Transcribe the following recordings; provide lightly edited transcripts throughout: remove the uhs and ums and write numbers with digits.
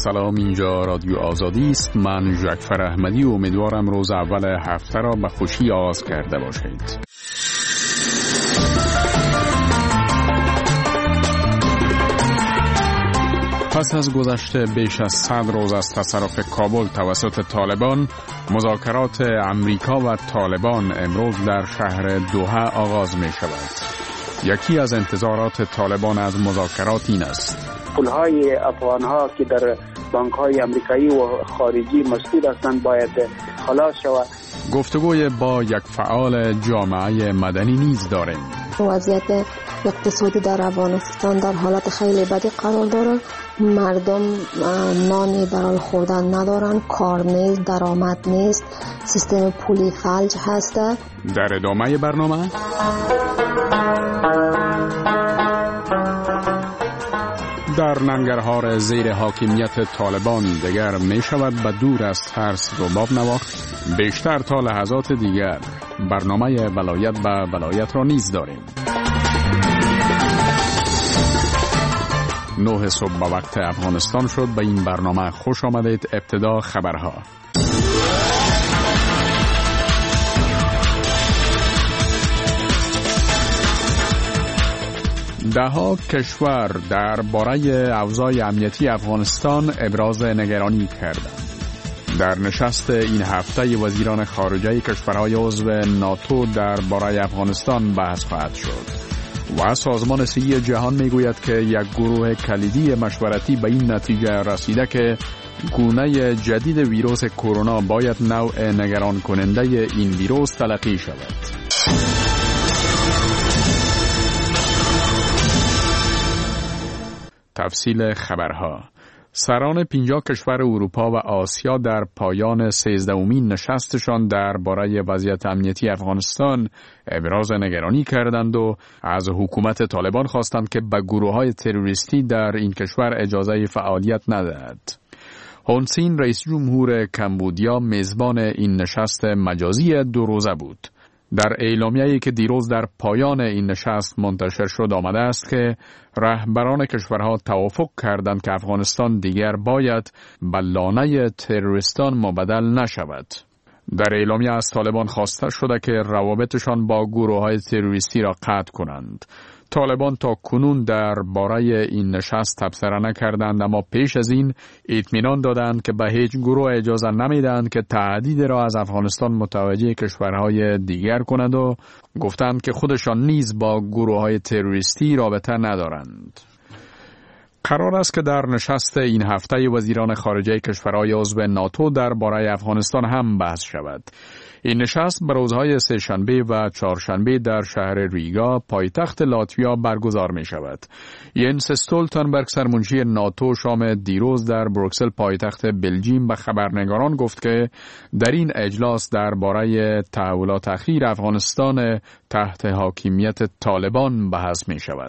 سلام، اینجا رادیو آزادی است. من جعفر احمدی و امیدوارم روز اول هفته را به خوشی آغاز کرده باشید. پس از گذشت بیش از 100 روز از تصرف کابل توسط طالبان، مذاکرات امریکا و طالبان امروز در شهر دوحه آغاز می شود. یکی از انتظارات طالبان از مذاکرات این است: پولهای افغانها که در بانکهای امریکایی و خارجی مسدود هستند باید خلاص شود. گفتگوی با یک فعال جامعه مدنی نیز داریم. وضعیت اقتصادی در افغانستان در حالت خیلی بدی قرار داره. مردم نانی برای خوردن ندارن، کار نیست، درآمد نیست، سیستم پولی فلج هسته. در ادامه برنامه در ننگرهار زیر حاکمیت طالبان دیگر می شود به دور از ترس رباب نواخت. بیشتر تا لحظات دیگر برنامه ولایت به ولایت را نیز داریم. 9 صبح به وقت افغانستان شد. به این برنامه خوش آمدید. ابتدا خبرها. دهها کشور درباره اوضاع امنیتی افغانستان ابراز نگرانی کردند. در نشست این هفته وزیران خارجه کشورهای عضو ناتو درباره افغانستان بحث خواهد شد و سازمان صحی جهان میگوید که یک گروه کلیدی مشورتی به این نتیجه رسیده که گونه جدید ویروس کرونا باید نوع نگران کننده این ویروس تلقی شود. تفصیل خبرها. سران 50 کشور اروپا و آسیا در پایان 13مین نشستشان درباره وضعیت امنیتی افغانستان ابراز نگرانی کردند و از حکومت طالبان خواستند که به گروه‌های تروریستی در این کشور اجازه فعالیت ندهد. هون سین رئیس جمهور کمبودیا میزبان این نشست مجازی 2 روزه بود. در اعلامیه‌ای که دیروز در پایان این نشست منتشر شد آمده است که رهبران کشورها توافق کردند که افغانستان دیگر باید به لانه تروریستان مبدل نشود. در اعلامیه از طالبان خواسته شده که روابطشان با گروه‌های تروریستی را قطع کنند. طالبان تا کنون درباره این نشست تبصره نکردند، اما پیش از این اطمینان دادند که به هیچ گروه اجازه نمیدهند که تهدید را از افغانستان متوجه کشورهای دیگر کنند و گفتند که خودشان نیز با گروههای تروریستی رابطه ندارند. قرار است که در نشست این هفته وزیران خارجه کشورهای عضو ناتو درباره افغانستان هم بحث شود. این نشست به روزهای سه‌شنبه و چهارشنبه در شهر ریگا پایتخت لاتویا برگزار می شود. ینس استولتنبرگ سرمنشی ناتو شام دیروز در بروکسل پایتخت بلژیم به خبرنگاران گفت که در این اجلاس درباره تحولات اخیر افغانستان تحت حاکمیت طالبان بحث می شود.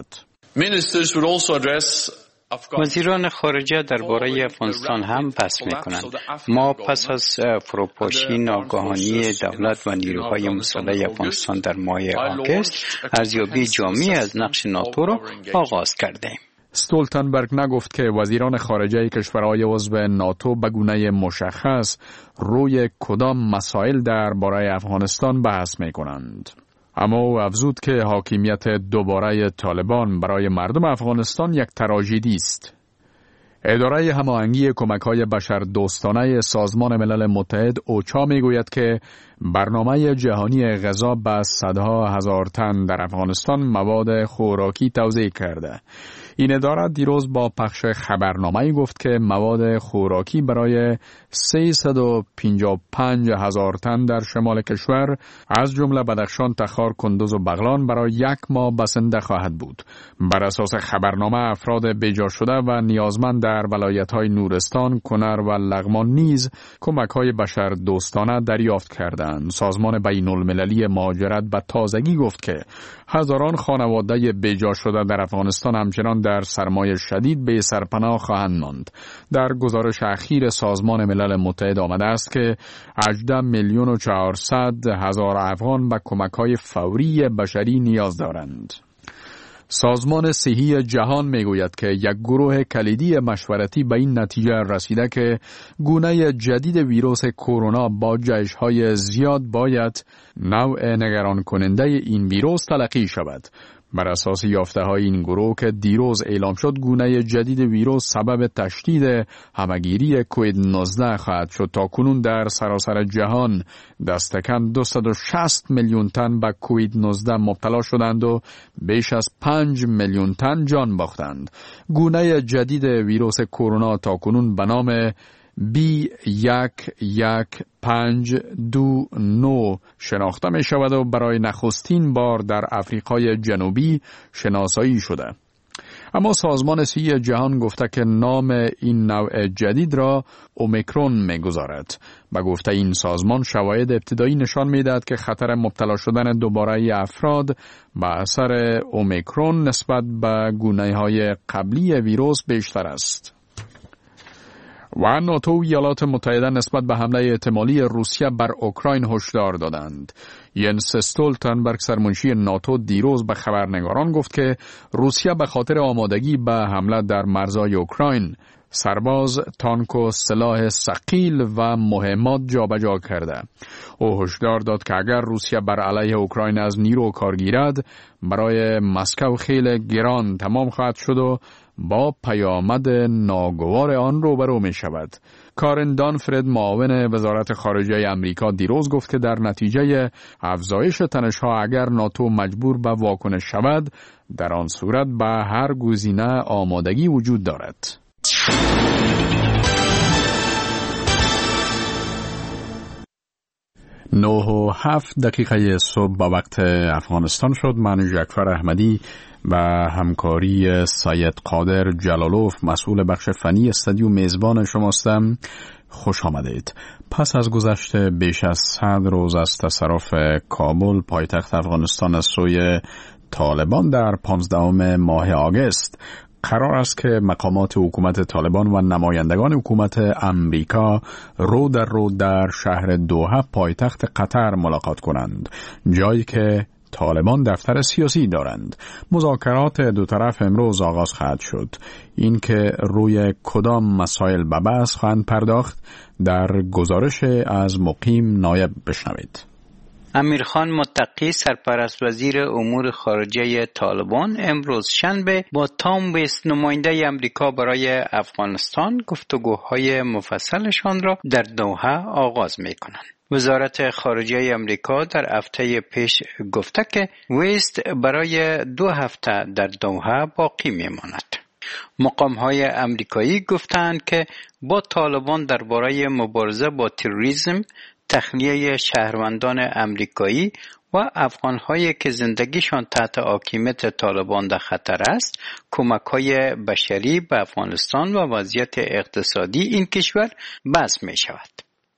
وزیران خارجه درباره افغانستان هم بحث می‌کنند. ما پس از فروپاشی ناگهانی دولت و نیروهای مسلح افغانستان در ماه آگوست ارزیابی جامعی از نقش ناتو را آغاز کردیم. استولتنبرگ نگفت که وزیران خارجه کشورهای عضو ناتو به گونه مشخص روی کدام مسائل درباره افغانستان بحث می‌کنند. اما او افزود که حاکمیت دوباره طالبان برای مردم افغانستان یک تراژدی است. اداره هماهنگی کمک‌های بشردوستانه سازمان ملل متحد اوچا میگوید که برنامه جهانی غذا به صدها هزار تن در افغانستان مواد خوراکی توزیع کرده. این اداره دیروز با پخش خبرنامه‌ای گفت که مواد خوراکی برای 355 هزار تن در شمال کشور از جمله بدخشان، تخار، کندوز و بغلان برای 1 ماه بسنده خواهد بود. بر اساس خبرنامه افراد بیجا شده و نیازمند در ولایت‌های نورستان، کنر و لغمان نیز کمک‌های بشردوستانه دریافت کردند. سازمان بین‌المللی مهاجرت به تازگی گفت که هزاران خانواده بیجا شده در افغانستان همچنان در سرمایه شدید به سرپناه خواهند ماند. در گزارش اخیر سازمان ملل متحد آمده است که 18,400,000 افغان به کمک‌های فوری بشری نیاز دارند. سازمان صحی جهان میگوید که یک گروه کلیدی مشورتی به این نتیجه رسیده که گونه جدید ویروس کرونا با جهش‌های زیاد باید نوع نگران کننده این ویروس تلقی شود. بر اساس یافته‌های این گروه که دیروز اعلام شد، گونه جدید ویروس سبب تشدید همگیری کووید 19 خواهد شد. تا کنون در سراسر جهان دستکم 260 میلیون تن به کووید 19 مبتلا شدند و بیش از 5 میلیون تن جان باختند. گونه جدید ویروس کرونا تا کنون به نام B11529 شناخته می شود و برای نخستین بار در افریقای جنوبی شناسایی شده. اما سازمان صحی جهان گفته که نام این نوع جدید را اومیکرون می گذارد. به گفته این سازمان شواهد ابتدایی نشان می دهد که خطر مبتلا شدن دوباره افراد به اثر اومیکرون نسبت به گونه های قبلی ویروس بیشتر است. و ناتو و ایالات متحده نسبت به حمله احتمالی روسیه بر اوکراین هشدار دادند. ینس استولتنبرگ سرمنشی ناتو دیروز به خبرنگاران گفت که روسیه به خاطر آمادگی به حمله در مرزهای اوکراین سرباز، تانک و سلاح ثقیل و مهمات جابجا کرده. او هشدار داد که اگر روسیه بر علیه اوکراین از نیرو کار گیرد، برای مسکو خیلی گران تمام خواهد شد و با پیامد ناگوار آن روبرو می شود. کارن دانفرد معاون وزارت خارجه امریکا دیروز گفت که در نتیجه افزایش تنش‌ها اگر ناتو مجبور به واکنش شود، در آن صورت به هر گزینه آمادگی وجود دارد. 9:07 صبح با وقت افغانستان شد. من جعفر احمدی و همکاری سید قادر جلالوف مسئول بخش فنی استودیو میزبان شماستم. خوش آمدید. پس از گذشت بیش از 100 روز از تصرف کابل پایتخت افغانستان از سوی طالبان در 15 ماه آگوست، قرار است که مقامات حکومت طالبان و نمایندگان حکومت امریکا رو در شهر دوحه پایتخت قطر ملاقات کنند، جایی که طالبان دفتر سیاسی دارند. مذاکرات دو طرف امروز آغاز خواهد شد. این که روی کدام مسائل به بحث خواهند پرداخت در گزارش از مقیم نایب بشنوید. امیرخان متقی سرپرست وزیر امور خارجه طالبان امروز شنبه با تام ویست نماینده امریکا برای افغانستان گفتگوهای مفصلشان را در دوحه آغاز می‌کنند. وزارت خارجه امریکا در هفته پیش گفته که ویست برای 2 هفته در دوحه باقی می‌ماند. مقام‌های امریکایی گفتند که با طالبان درباره مبارزه با تروریسم، تخلیه شهروندان امریکایی و افغان‌هایی که زندگیشان تحت حاکمیت طالبان در خطر است، کمک‌های بشری به افغانستان و وضعیت اقتصادی این کشور بحث می‌شود.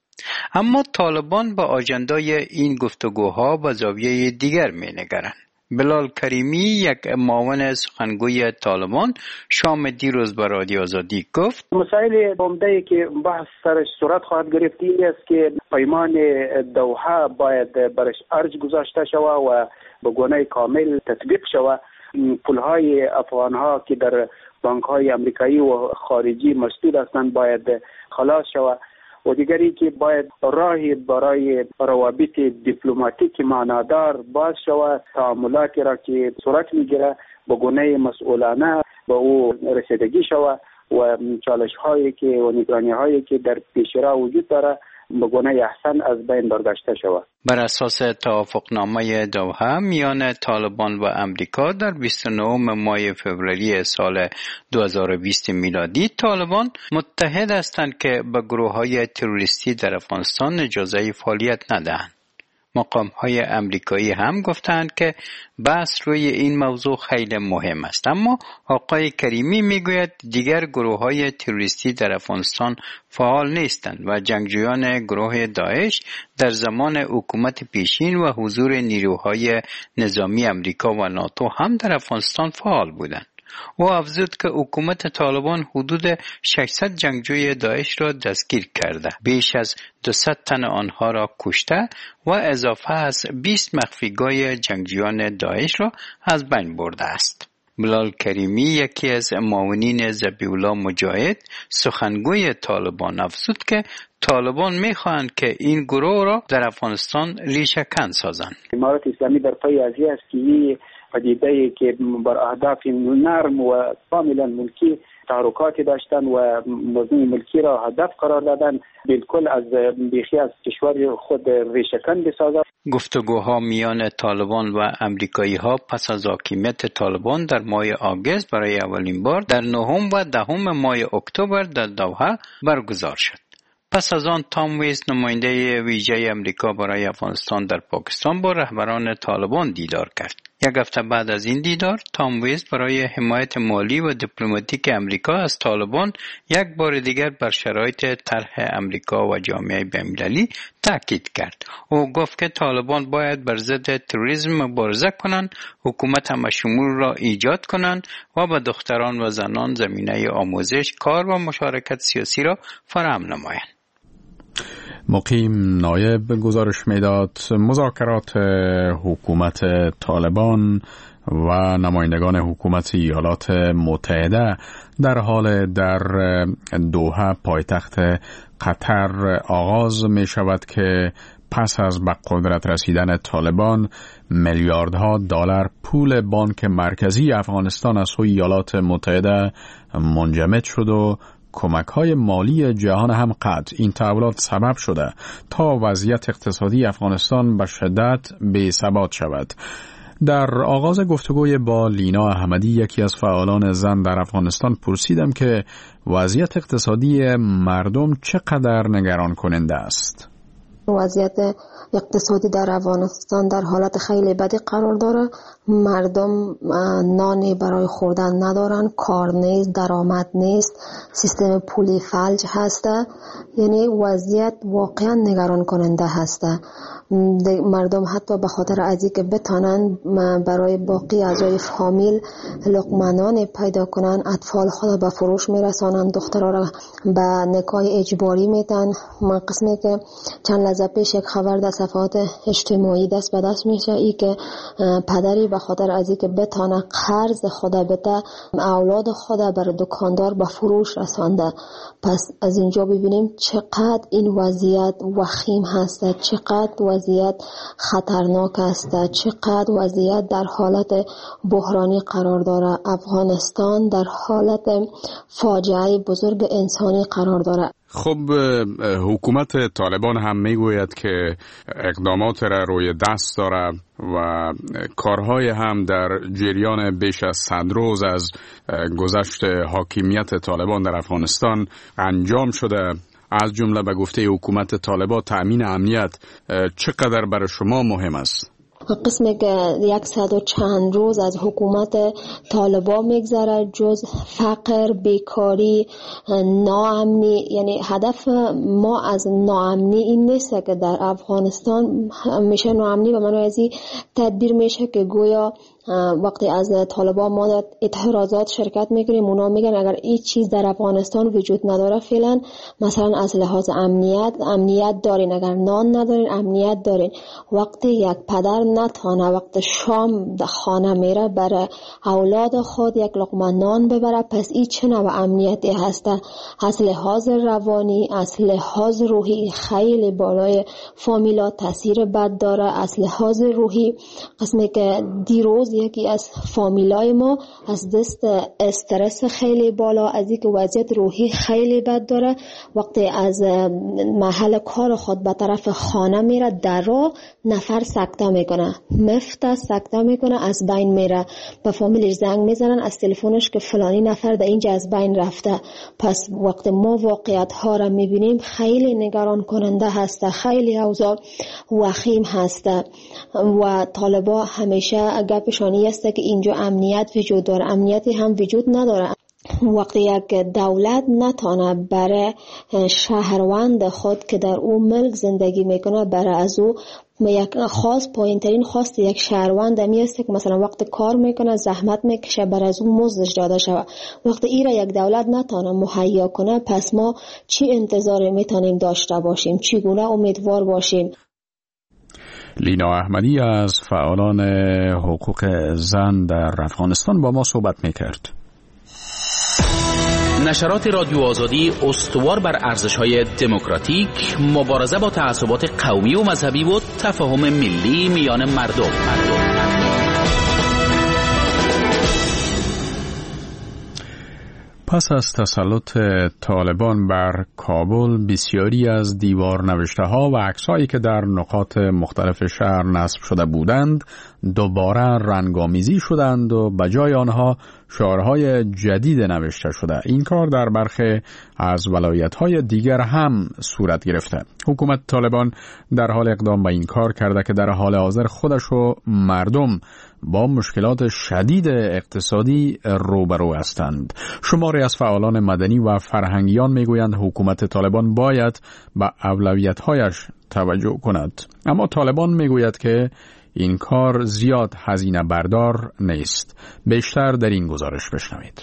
اما طالبان با آژندای این گفتگوها به زاویه دیگر می‌نگرند. بلال کریمی، یک معاون سخنگوی طالبان، شام دیروز به رادیو آزادی گفت مسائل عمده‌ای که بحث سرش صورت خواهد گرفت این است که پیمان دوحه باید برش ارج گذاشته شود و به گونه کامل تطبیق شود. پولهای افغانها که در بانک‌های امریکایی و خارجی مسدود هستند باید خلاص شود و دیگری که باید راهی برای روابط دیپلماتیک معنادار باز شود. تعاملاتی را که صورت میگیره به گونه مسئولانه به او رسیدگی شود و چالش هایی که و نگرانی هایی که در پیش رو وجود داره به گونه احسن از بین برداشته شود. بر اساس توافقنامه دوحه میان طالبان و امریکا در 29 ماه فوریه سال 2020 میلادی، طالبان متحد هستند که به گروه‌های تروریستی در افغانستان اجازه فعالیت ندهند. مقام‌های امریکایی هم گفتند که بحث روی این موضوع خیلی مهم است، اما آقای کریمی میگوید دیگر گروه‌های تروریستی در افغانستان فعال نیستند و جنگجویان گروه داعش در زمان حکومت پیشین و حضور نیروهای نظامی امریکا و ناتو هم در افغانستان فعال بودند. او افزود که حکومت طالبان حدود 600 جنگجوی داعش را دستگیر کرده، بیش از 200 تن آنها را کشته و اضافه از 20 مخفیگاه جنگجویان داعش را از بین برده است. بلال کریمی، یکی از معاونین ذبیح الله مجاهد، سخنگوی طالبان افزود که طالبان میخواهند که این گروه را در افغانستان ریشه‌کن سازند. امارات اسلامی در پی از این است که این پدیده‌ای که بر اهداف نرم و کاملا ملکی تحرکاتی داشتن و موضوع ملکی را هدف قرار دادن، بالکل از بیخی از کشور خود ریشه‌کن بسازد. گفتگوها میان طالبان و امریکایی ها پس از حاکمیت طالبان در ماه آگوست برای اولین بار در 9 و 10 ماه اکتبر در دوحه برگزار شد. پس از آن تام ویز، نماینده ویژه امریکا برای افغانستان در پاکستان، با رهبران طالبان دیدار کرد. یک هفته بعد از این دیدار، تام ویز برای حمایت مالی و دیپلماتیک امریکا از طالبان یک بار دیگر بر شرایط طرح امریکا و جامعه بین‌المللی تاکید کرد. او گفت که طالبان باید بر ضد تروریسم مبارزه کنند، حکومت همشمول را ایجاد کنند و به دختران و زنان زمینه آموزش، کار و مشارکت سیاسی را فراهم نمایند. مقیم نایب گزارش میداد مذاکرات حکومت طالبان و نمایندگان حکومت ایالات متحده در حال در دوحه پایتخت قطر آغاز می شود که پس از به قدرت رسیدن طالبان میلیاردها دلار پول بانک مرکزی افغانستان از سوی ایالات متحده منجمد شد و کمک‌های مالی جهان هم قطع. این تحولات سبب شده تا وضعیت اقتصادی افغانستان به شدت بی‌ثبات شود. در آغاز گفتگوی با لینا احمدی، یکی از فعالان زن در افغانستان، پرسیدم که وضعیت اقتصادی مردم چقدر نگران کننده است. وضعیت اقتصادی در افغانستان در حالت خیلی بدی قرار داره. مردم نانی برای خوردن ندارن، کار نیست، درآمد نیست، سیستم پولی فلج هسته. یعنی وضعیت واقعا نگران کننده هسته. مردم حتی به خاطر از اینکه بتانن برای باقی اعضای فامیل لقمه پیدا کنن، اطفال خود به فروش میرسانن، دخترها را به نکاح اجباری میتن. من قسمی که چند لحظه پیش یک خبر در صفحات اجتماعی دست به دست میشه، ای که پدری به خاطر از اینکه بتانه قرض خود بده، اولاد خود بر دکاندار به فروش رسانده. پس از اینجا ببینیم چقدر این وضعیت وخیم هسته، چقدر وضعیت خطرناک است، چقدر وضعیت در حالت بحرانی قرار داره. افغانستان در حالت فاجعه بزرگ انسانی قرار داره. خب حکومت طالبان هم میگوید که اقدامات را روی دست داره و کارهای هم در جریان بیش از 100 روز از گذشت حاکمیت طالبان در افغانستان انجام شده. از جمله به گفته حکومت طالبان تأمین امنیت چقدر برای شما مهم است؟ قسمی که 100 و چند روز از حکومت طالبان میگذره، جز فقر، بیکاری، ناامنی. یعنی هدف ما از ناامنی این نیست که در افغانستان میشه ناامنی به معنی از این تدبیر میشه که گویا وقتی از طالبان ما در اعتراضات شرکت میکنیم، اونا میگن اگر این چیز در افغانستان وجود نداره فعلا، مثلا از لحاظ امنیت دارین، اگر نان ندارین امنیت دارین. وقتی یک پدر نتانه وقت شام در خانه میره برای اولاد خود یک لقمه نان ببره، پس این چه نوع امنیتی هسته؟ از لحاظ روانی، از لحاظ روحی خیلی بالای فامیلا تاثیر بد داره. از لحاظ روحی قسمی که دیروز یکی از فامیلای ما از دست استرس خیلی بالا، از اینکه وضعیت روحی خیلی بد داره، وقتی از محل کار خود به طرف خانه میره، در راه نفر سکته میکنه، مفت سکته میکنه، از بین میره. به فامیلش زنگ میزنن از تلفنش که فلانی نفر در اینجا از بین رفته. پس وقتی ما واقعیت ها را میبینیم خیلی نگران کننده هسته، خیلی اوضاع وخیم هسته. و طالبا همیشه گپشانی است که اینجا امنیت وجود داره، امنیتی هم وجود نداره. وقتی یک دولت نتانه برای شهروند خود که در اون ملک زندگی میکنه، برای از او یک پایینترین خواست یک شهروند میسته که مثلا وقت کار میکنه زحمت میکشه، برای از اون مزدش داده شود. وقتی این را یک دولت نتانه مهیا کنه، پس ما چی انتظار میتونیم داشته باشیم؟ چگونه امیدوار باشیم؟ لینا احمدی از فعالان حقوق زن در افغانستان با ما صحبت میکرد. نشرات رادیو آزادی استوار بر ارزش‌های دموکراتیک، مبارزه با تعصبات قومی و مذهبی و تفاهم ملی میان مردم. پس از تسلط طالبان بر کابل، بسیاری از دیوارنوشته‌ها و عکس‌هایی که در نقاط مختلف شهر نصب شده بودند دوباره رنگامیزی شدند و بجای آنها شعارهای جدید نوشته شده. این کار در برخی از ولایت‌های دیگر هم صورت گرفته. حکومت طالبان در حال اقدام به این کار کرده که در حال حاضر خودش و مردم با مشکلات شدید اقتصادی روبرو هستند. شماری از فعالان مدنی و فرهنگیان میگویند حکومت طالبان باید به اولویت‌هایش توجه کند. اما طالبان میگوید که این کار زیاد هزینه بردار نیست. بیشتر در این گزارش بشنوید.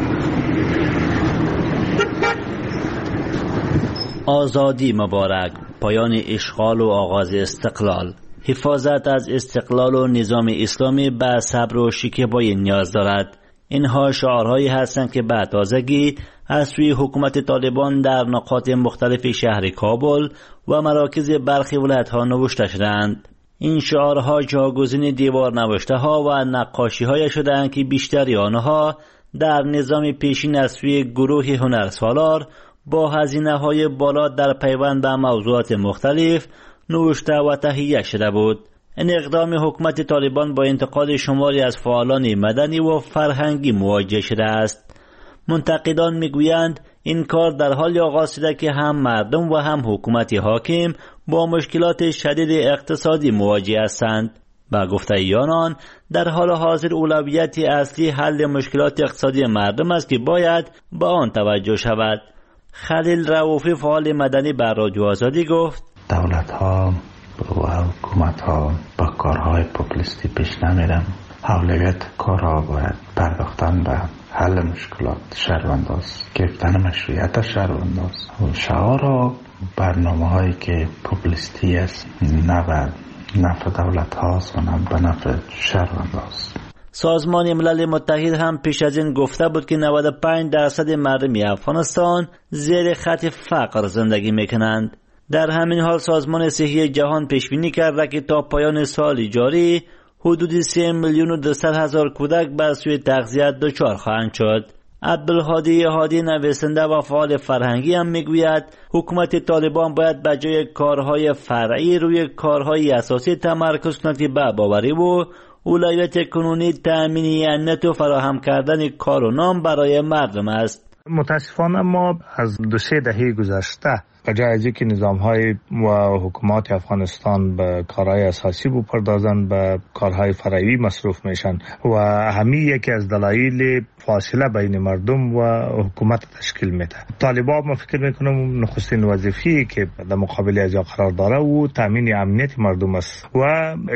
آزادی مبارک، پایان اشغال و آغاز استقلال. حفاظت از استقلال و نظام اسلامی به صبر و شکیبایی نیاز دارد. اینها شعارهایی هستند که به تازگی از سوی حکومت طالبان در نقاط مختلف شهر کابل و مراکز برخی ولایت‌ها نوشته شدند. این شعارها جاگزین دیوار نوشته ها و نقاشی های شدند که بیشتری آنها در نظام پیشین از سوی گروه هنرسالار با هزینه های بالا در پیوند به موضوعات مختلف نوشته و تهیه شده بود. این اقدام حکومت طالبان با انتقاد شماری از فعالان مدنی و فرهنگی مواجه شده است. منتقدان میگویند این کار در حال آغاز شده که هم مردم و هم حکومت حاکم با مشکلات شدید اقتصادی مواجه هستند. با گفته آنان در حال حاضر اولویت اصلی حل مشکلات اقتصادی مردم است که باید به آن توجه شود. خلیل رؤوفی فعال مدنی بر رادیو آزادی گفت دولت ها و حکومت ها با کارهای پوپولیستی پیش نمیرن. اولویت کارها باید پرداختن به حل مشکلات شهرونداست، گرفتن مشروعیت شهرونداست و شعار و برنامه هایی که پوپولیستی است نه به نفع دولت هاست و نه به نفع شهرونداست. سازمان ملل متحد هم پیش از این گفته بود که 95% مردم افغانستان زیر خط فقر زندگی میکنند. در همین حال سازمان صحی جهان پیش بینی کرده که تا پایان سال جاری حدود 3,200,000 کودک بر سوی تغذیه دچار خواهند شد. عبدالهادی هادی نویسنده و فعال فرهنگی هم میگوید حکومت طالبان باید به جای کارهای فرعی روی کارهای اساسی تمرکز کند که به باوری و اولویت کنونی تأمین امنیت و فراهم کردن کار و نام برای مردم است. متاسفانه ما از 2-3 دهه گذشته بجای از اینکه نظام‌های و حکومات افغانستان به کارهای اساسی بپردازند به کارهای فرعی مصروف میشن و همین یکی از دلایل فاصله بین مردم و حکومت تشکیل میده. طالبان ما فکر میکنم نخستین وظیفه‌ای که در مقابل از قرار داره و تامین امنیت مردم است و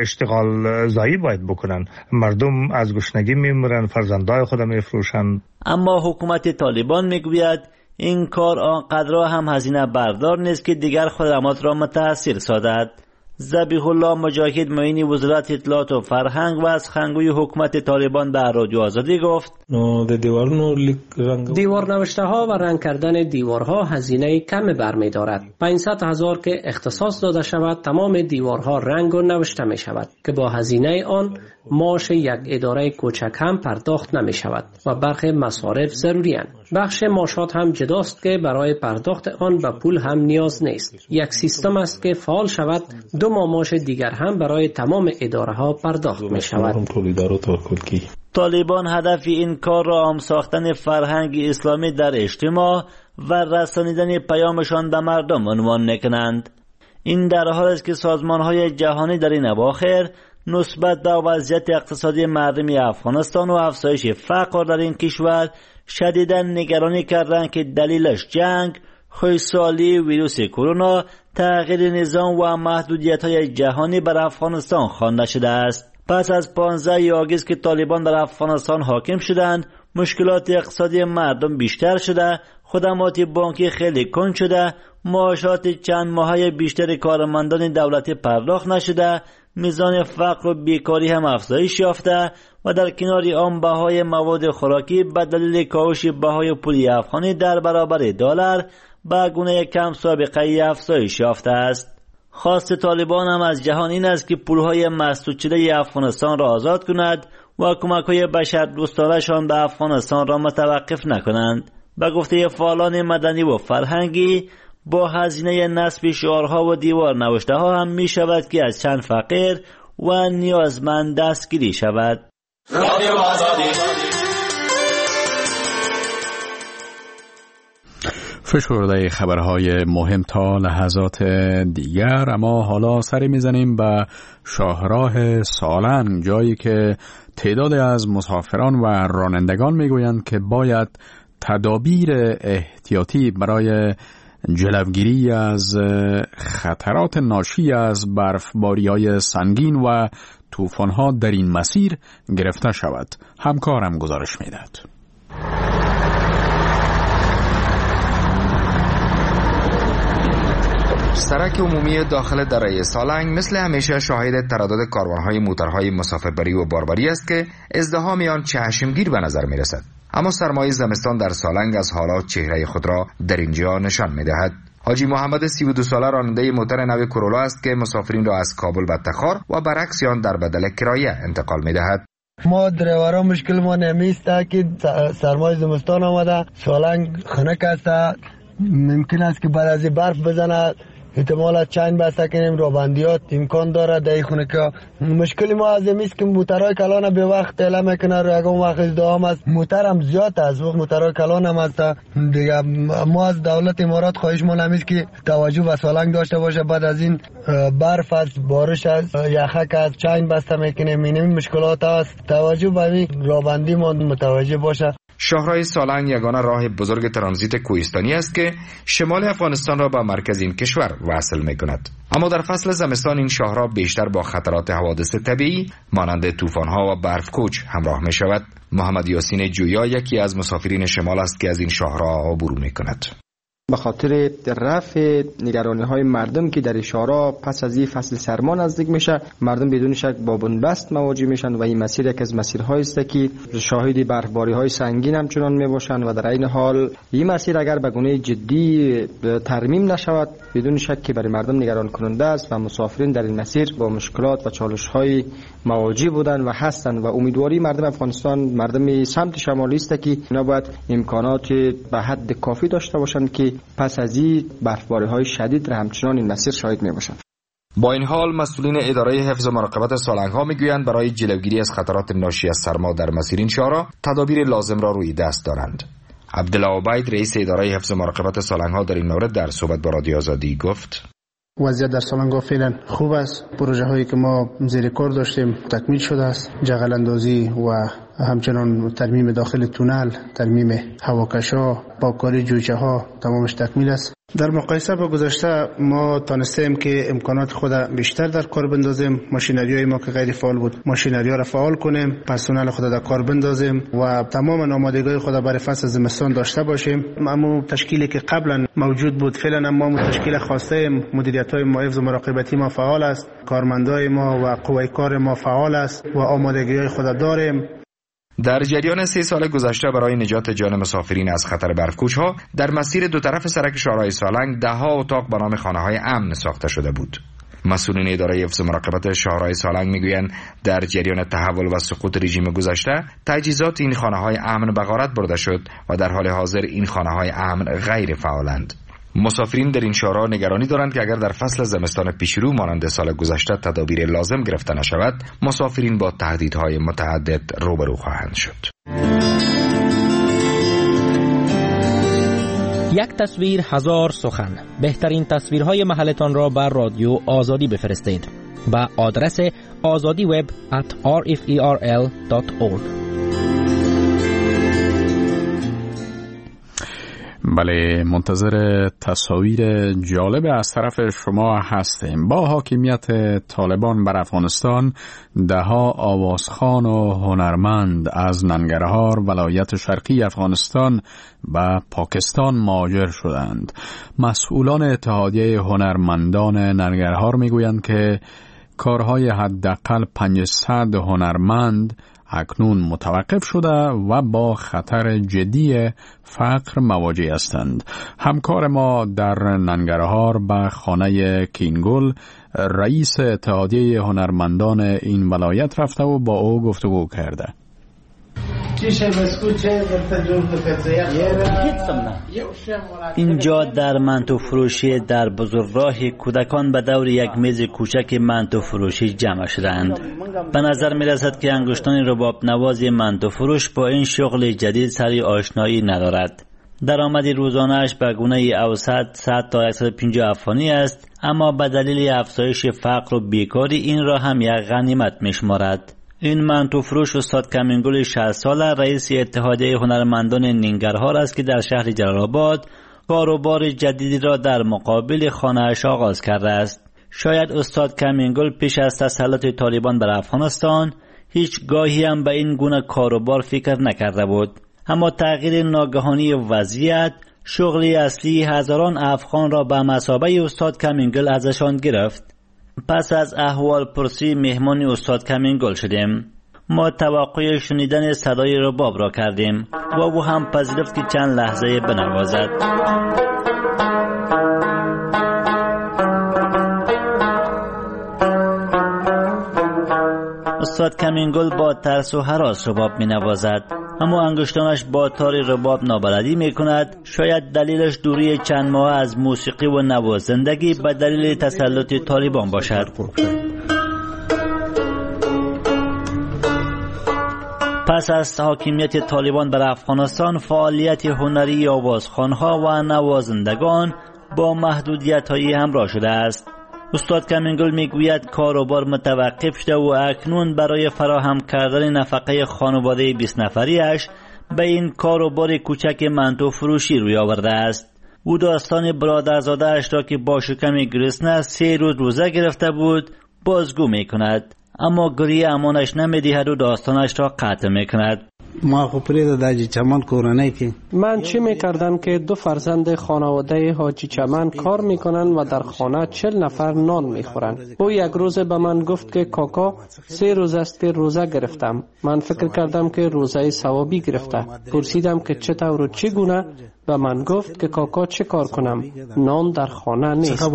اشتغال زایی باید بکنن. مردم از گشنگی میمیرن، فرزندای خود میفروشن. اما حکومت طالبان میگوید این کار آنقدر هم هزینه بردار نیست که دیگر خدمات را متاثر سازد. ذبیح الله مجاهد معین وزارت اطلاعات و فرهنگ و از سخنگوی حکومت طالبان در رادیو آزادی گفت دیوار نوشته ها و رنگ کردن دیوارها هزینه کمی برمی دارد. 500,000 که اختصاص داده شود تمام دیوارها رنگ و نوشته می شود که با هزینه آن معاش یک اداره کوچک هم پرداخت نمی شود و برخی مصارف ضروری اند. بخش معاشات هم جداست که برای پرداخت آن به پول هم نیاز نیست. یک سیستم است که فعال شود 2 ماه معاش دیگر هم برای تمام اداره ها پرداخت می شود. طالبان هدف این کار را عام ساختن فرهنگ اسلامی در اجتماع و رسانیدن پیامشان به مردم عنوان می‌کنند. این در حالی است که سازمان‌های جهانی در این اواخر نسبت به وضعیت اقتصادی مردم افغانستان و افزایش فقر در این کشور شدیداً نگرانی کردند که دلیلش جنگ، خشکسالی، ویروس کرونا، تغییر نظام و محدودیت‌های جهانی بر افغانستان خوانده شده است. پس از 15 آگوست که طالبان در افغانستان حاکم شدند، مشکلات اقتصادی مردم بیشتر شده، خدمات بانکی خیلی کند شده، معاشات چند ماهه بیشتر کارمندان دولتی پرداخت نشده، میزان فقر و بیکاری هم افزایش یافته و در کنار آن بهای مواد خوراکی به دلیل کاهش بهای پول افغانی در برابر دلار به گونه کم سابقه افزایش یافته است. خواست طالبان هم از جهان این است که پولهای مسدود شده افغانستان را آزاد کند و کمک‌های بشردوستانه‌شان به افغانستان را متوقف نکنند. به گفته فعالان مدنی و فرهنگی، با هزینه نصب شعارها و دیوار نوشته ها هم می شود که از چند فقیر و نیازمند دستگیری شود. رادیو آزادی. فشرده خبرهای مهم تا لحظات دیگر، اما حالا سری میزنیم به شاهراه سالنگ، جایی که تعداد از مسافران و رانندگان میگویند که باید تدابیر احتیاطی برای جلوگیری از خطرات ناشی از برفباری‌های سنگین و طوفان‌ها در این مسیر گرفته شود. همکارم گزارش می‌دهد. سرک عمومی داخل دره سالنگ مثل همیشه شاهد تردد کاروان‌های موترهای مسافربری و باربری است که ازدحام آن چشمگیر به نظر می‌رسد. اما سرمای زمستان در سالنگ از حالات چهره خود را در اینجا نشان می‌دهد. حاجی محمد 32 ساله راننده موتر نو کرولا است که مسافرین را از کابل به تخار و برعکس آن در بدل کرایه انتقال می‌دهد. ما دریورا مشکل ما نمیسته که سرمای زمستان آمده، سالنگ خنک است، ممکن است که بعد از برف بزنه، احتمال چند بسته کنیم، رابندیات امکان داره در خونه که مشکل ما از این است که موترهای کلان به وقت اعلا میکنه رو اگه وقت ازدحام است، موتر هم زیاد است، وقت موترهای کلان هم است دیگه. ما از دولت امارات خواهش ما نمیست که توجه به سالنگ داشته باشه، بعد از این برف است، بارش است، یخک است، چند بسته میکنیم، این مشکلات است، توجه به این رابندی ما متوجه باشه. شاهراه سالنگ یگانه راه بزرگ ترانزیت کوهستانی است که شمال افغانستان را به مرکز این کشور وصل می‌کند. اما در فصل زمستان این شاهراه بیشتر با خطرات حوادث طبیعی مانند طوفان‌ها و برف‌کوچ همراه می‌شود. محمد یاسین جویا یکی از مسافرین شمال است که از این شاهراه عبور می‌کند. به خاطر رفع نگرانی‌های مردم که در شاهراه پس از این فصل سرما نزدیک میشه، مردم بدون شک با بنبست مواجه میشن و این مسیر یک از مسیرهایی است که شاهد برفباری‌های سنگین همچنان میباشند و در این حال این مسیر اگر به گونه جدی ترمیم نشود بدون شک که برای مردم نگران کننده است و مسافرین در این مسیر با مشکلات و چالش‌های مواجه بودن و هستند و امیدواری مردم افغانستان، مردم سمت شمالی است که اینا باید امکانات به حد کافی داشته باشند که پس از این برفباری‌های شدید را همچنان این مسیر شاهد می‌باشند. با این حال مسئولین اداره حفظ و مراقبت سالنگ‌ها میگویند برای جلوگیری از خطرات ناشی از سرما در مسیر این شاهراه تدابیر لازم را روی دست دارند. عبدالله عبید رئیس اداره حفظ و مراقبت سالنگ‌ها در این مورد در صحبت با رادیو آزادی گفت: وضعیت در سالنگ‌ها فعلا خوب است. پروژه هایی که ما زیر کار داشتیم تکمیل شده است. جغل اندازی و همچنان ترمیم داخل تونل، ترمیم هواکش‌ها، پاککاری جوجه ها تمامش تکمیل است. در مقایسه با گذشته ما تانستیم که امکانات خود بیشتر در کار بندازیم، ماشینری‌های ما که غیر فعال بود ماشینری‌ها را فعال کنیم، پرسنل خود در کار بندازیم و تمام آمادگی خود برای فصل زمستان داشته باشیم. اما تشکیلی که قبلا موجود بود فعلا ما تشکیل خواسته، مدیریت‌های ما حفظ و مراقبتی ما فعال است، کارمندای ما و قوه کار ما فعال است و آمادگی‌های خود داریم. در جریان 3 سال گذشته برای نجات جان مسافرین از خطر برفکوچ‌ها در مسیر دو طرف سرک شاهراه سالنگ 10 اتاق به نام خانه‌های امن ساخته شده بود. مسئولین اداره حفظ و مراقبت شاهراه سالنگ میگویند در جریان تحول و سقوط رژیم گذشته تجهیزات این خانه‌های امن به غارت برده شد و در حال حاضر این خانه‌های امن غیر فعالند. مسافرین در این شاهراه نگرانی دارند که اگر در فصل زمستان پیشرو مانند سال گذشته تدابیر لازم گرفته نشود، مسافرین با تهدیدهای متعدد روبرو خواهند شد. یک تصویر هزار سخن. بهترین تصویرهای محلتان را بر رادیو آزادی بفرستید به آدرس azadiweb@rferl.org. بله، منتظر تصاویر جالب از طرف شما هستیم. با حاکمیت طالبان بر افغانستان، دهها آوازخوان و هنرمند از ننگرهار ولایت شرقی افغانستان به پاکستان مهاجر شدند. مسئولان اتحادیه هنرمندان ننگرهار میگویند که کارهای حداقل 500 هنرمند اکنون متوقف شده و با خطر جدی فقر مواجه هستند. همکار ما در ننگرهار به خانه کینگل، رئیس اتحادیه هنرمندان این ولایت رفته و با او گفتگو کرده. اینجا در منتو فروشی در بزرگراه کودکان به دور یک میز کوچک منتو فروشی جمع شدند. به نظر می رسد که انگشتان رباب نواز منتو فروش با این شغل جدید سری آشنایی ندارد. درآمد روزانه‌اش به گونه اوسط 100 تا 150 افغانی است، اما به دلیل افزایش فقر و بیکاری این را هم یک غنیمت می شمارد. این منتو فروش استاد کمینگل 60 ساله رئیس اتحادیه هنرمندان ننگرهار است که در شهر جلال‌آباد کاروبار جدیدی را در مقابل خانه‌اش آغاز کرده است. شاید استاد کمینگل پیش از تسلط طالبان بر افغانستان هیچ گاهی هم به این گونه کاروبار فکر نکرده بود، اما تغییر ناگهانی وضعیت شغلی اصلی هزاران افغان را به مثابه استاد کمینگل ازشان گرفت. پس از احوال پرسی مهمان استاد کمینگل شدیم. ما توقع شنیدن صدای رباب را کردیم و او هم پذیرفت که چند لحظه بنوازد. استاد کمینگل با ترس و هراس رباب می نوازد، اما انگشتانش با تار رباب نابلدی می کند. شاید دلیلش دوری چند ماه از موسیقی و نوازندگی به دلیل تسلط طالبان باشد. پس از حاکمیت طالبان بر افغانستان، فعالیت هنری آوازخوان‌ها و نوازندگان با محدودیت‌هایی همراه شده است. استاد کمینگل میگوید کاروبار متوقف شده و اکنون برای فراهم کردن نفقه خانواده 20 نفریش به این کاروبار کوچک منتو فروشی روی آورده است. او داستان برادرزاده اش را که با شکم گرسنه 3 روز روزه گرفته بود بازگو میکند، اما گریه امانش نمیدهد و داستانش را قطع میکند. من چی میکردم که 2 فرزند خانواده حاجی چمن کار میکنن و در خانه 40 نفر نان میخورن. او یک روز به من گفت که کاکا 3 روز است که روزه گرفتم. من فکر کردم که روزه ثوابی گرفته. پرسیدم که چطور و چگونه؟ و من گفت که کاکا چه کار کنم؟ نان در خانه نیست.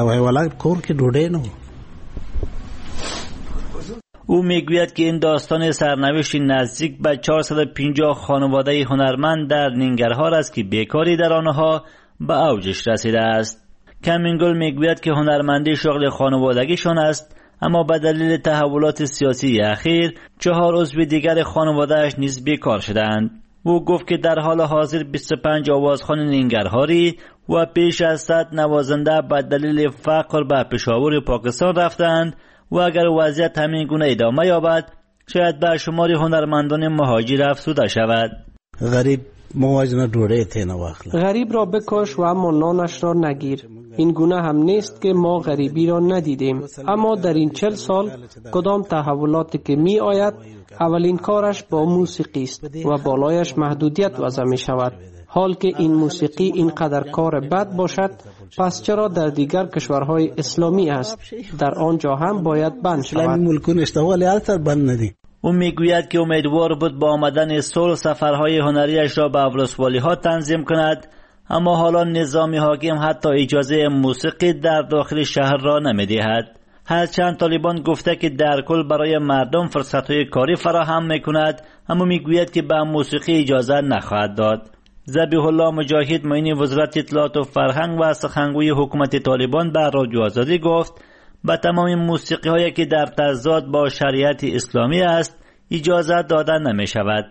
او میگوید که این داستان سرنوشت نزدیک به 450 خانواده هنرمند در ننگرهار است که بیکاری در آنها به اوجش رسیده است. کمینگل میگوید که هنرمندی شغل خانوادگیشان است، اما به دلیل تحولات سیاسی اخیر 4 عضو دیگر خانواده‌اش نیز بیکار شدند. او گفت که در حال حاضر 25 آوازخوان ننگرهاری و بیش از 100 نوازنده به دلیل فقر به پشاور پاکستان رفتند و اگر وضعیت همین گونه ادامه یابد شاید به شمار هنرمندان مهاجر افزوده شود. غریب را بکش و اما نانش را نگیر. این گونه هم نیست که ما غریبی را ندیدیم، اما در این 40 سال کدام تحولاتی که می آید اولین کارش با موسیقی است و بالایش محدودیت وضع می شود. حال که این موسیقی اینقدر کار بد باشد، پس چرا در دیگر کشورهای اسلامی است؟ در آنجا هم باید بند شود. او میگوید که امیدوار بود با آمدن صلح سفرهای هنریش را به ولسوالی ها تنظیم کند، اما حالا نظام حاکم حتی اجازه موسیقی در داخل شهر را نمیدهد. هرچند طالبان گفته که در کل برای مردم فرصتهای کاری فراهم میکند، اما میگوید که به موسیقی اجازه نخواهد داد. ذبیح الله مجاهد معین وزارت اطلاعات و فرهنگ و سخنگوی حکومت طالبان بر رادیو آزادی گفت به تمام موسیقی هایی که در تضاد با شریعت اسلامی است اجازه داده نمی شود.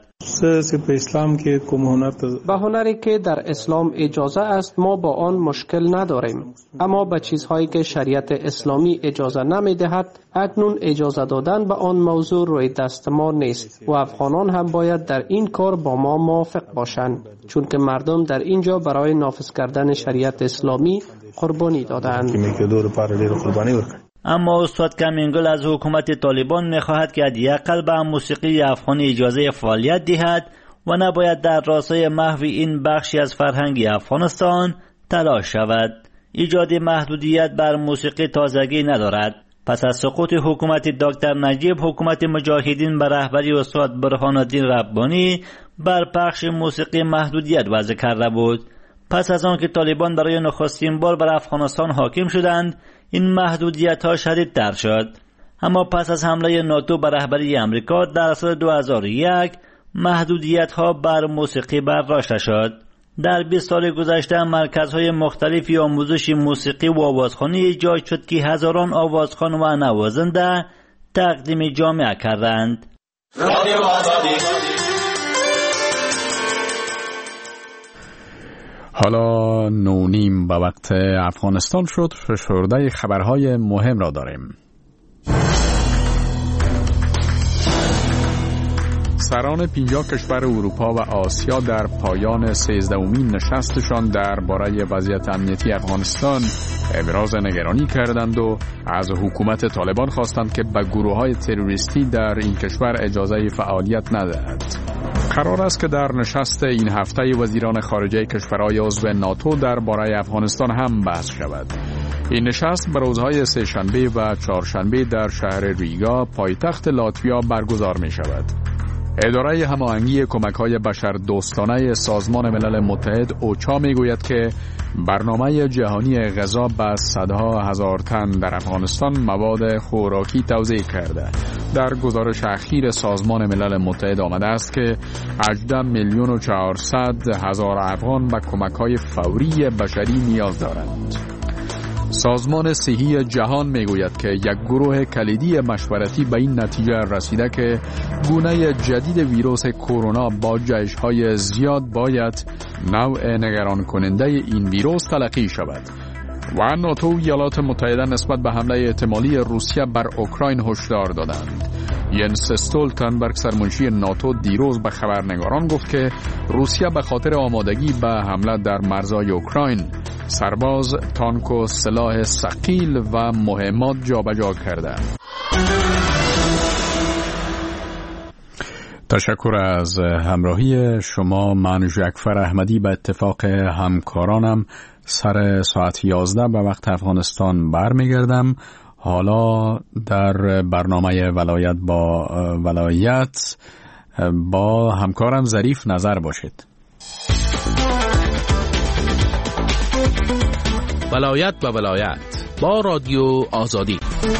به هنری که در اسلام اجازه است ما با آن مشکل نداریم، اما به چیزهایی که شریعت اسلامی اجازه نمی دهد اکنون اجازه دادن به آن موضوع روی دست ما نیست و افغانان هم باید در این کار با ما موافق باشند، چون که مردم در اینجا برای نافذ کردن شریعت اسلامی قربانی دادند. اما استاد کامینگل از حکومت طالبان می‌خواهد که حداقل به موسیقی افغانی اجازه فعالیت دهد و نباید در راستای محو این بخشی از فرهنگ افغانستان تلاش شود. ایجاد محدودیت بر موسیقی تازگی ندارد. پس از سقوط حکومت دکتر نجیب، حکومت مجاهدین به رهبری استاد برهان الدین ربانی بر پخش موسیقی محدودیت وضع کرده بود. پس از آن که طالبان برای نخستین بار بر افغانستان حاکم شدند، این محدودیت ها شدیدتر شد. اما پس از حمله ناتو به رهبری امریکا در سال 2001 محدودیت ها بر موسیقی برداشته شد. در 20 سال گذشته مرکزهای مختلفی آموزش موسیقی و آوازخوانی ایجاد شد که هزاران آوازخوان و نوازنده تقدیم جامعه کردند. حالا 9:30 به وقت افغانستان شد. فشرده خبرهای مهم را داریم. سران 50 کشور اروپا و آسیا در پایان 13مین نشستشان درباره وضعیت امنیتی افغانستان ابراز نگرانی کردند و از حکومت طالبان خواستند که به گروه‌های تروریستی در این کشور اجازه فعالیت ندهد. قرار است که در نشست این هفته وزیران خارجه کشورهای عضو ناتو درباره افغانستان هم بحث شود. این نشست به روزهای سه‌شنبه و چهارشنبه در شهر ریگا پایتخت لاتویا برگزار می شود. اداره هماهنگی کمک‌های بشردوستانه سازمان ملل متحد اوچا می‌گوید که برنامه جهانی غذا به صدها هزار تن در افغانستان مواد خوراکی توزیع کرده. در گزارش اخیر سازمان ملل متحد آمده است که 18,400,000 افغان به کمک‌های فوری بشری نیاز دارند. سازمان صحی جهان میگوید که یک گروه کلیدی مشورتی به این نتیجه رسیده که گونه جدید ویروس کرونا با جهش‌های زیاد باید نوع نگران کننده این ویروس تلقی شود. و ناتو و ایالات متحده نسبت به حمله احتمالی روسیه بر اوکراین هشدار دادند. ینس استولتنبرگ سرمنشی ناتو دیروز به خبرنگاران گفت که روسیه به خاطر آمادگی به حمله در مرزهای اوکراین سرباز، تانک و سلاح ثقیل و مهمات جابجا کرده. تشکر از همراهی شما. من جعفر احمدی به اتفاق همکارانم سر ساعت 11 به وقت افغانستان برمیگردم. حالا در برنامه ولایت با ولایت با همکارم ظریف نظر باشید. ولایت با ولایت با رادیو آزادی.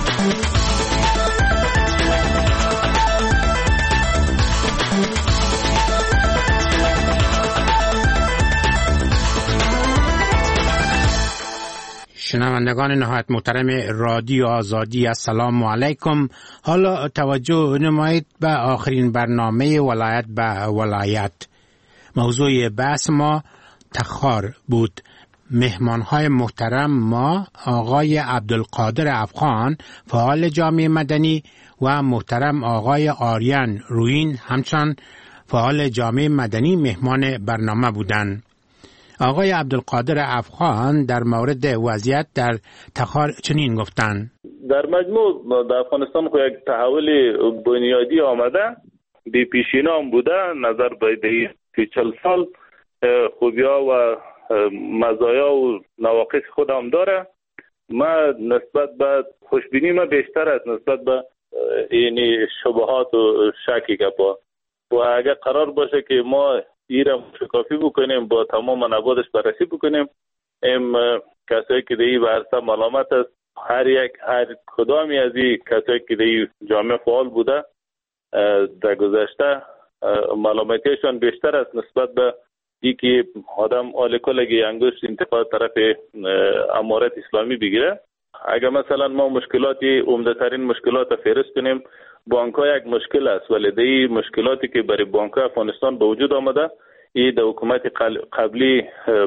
شنوندگان نهایت محترم رادیو آزادی، السلام علیکم. حالا توجه نمایید به آخرین برنامه ولایت به ولایت. موضوع بحث ما تخار بود. مهمانهای محترم ما آقای عبدالقادر افغان فعال جامعه مدنی و محترم آقای آریان روین همچنان فعال جامعه مدنی مهمان برنامه بودند. آقای عبدالقادر افغان در مورد وضعیت در تخار چنین گفتند: در مجموع در افغانستان یک تحول بنیادی آمده، بی پیشینه بوده. نظر به 40 سال خوبیا و مزایا و نواقص خود هم داره. ما نسبت به خوشبینی ما بیشتر است نسبت به این شبهات و شکی که و اگر قرار باشه که ما ایران شکافی بکنیم، با تمام موادش بررسی بکنیم، کسایی که در این ورسه ملامت است، هر کدامی از این کسایی که در این جامعه فعال بوده در گذشته ملامتیشان بیشتر است نسبت به ای که آدم آلکلگی انگشت انتقاد طرف امارت اسلامی بگیره. اگر مثلا ما مشکلاتی عمده ترین مشکلات فهرست کنیم، بانک‌ها یک مشکل است، ولی دی مشکلاتی که برای بانک‌های افغانستان به وجود آمده این در حکومت قبلی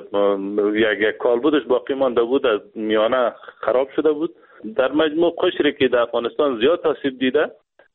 یک کالبدش باقی مانده بود، از میانه خراب شده بود. در مجموع قشری که در افغانستان زیاد آسیب دیده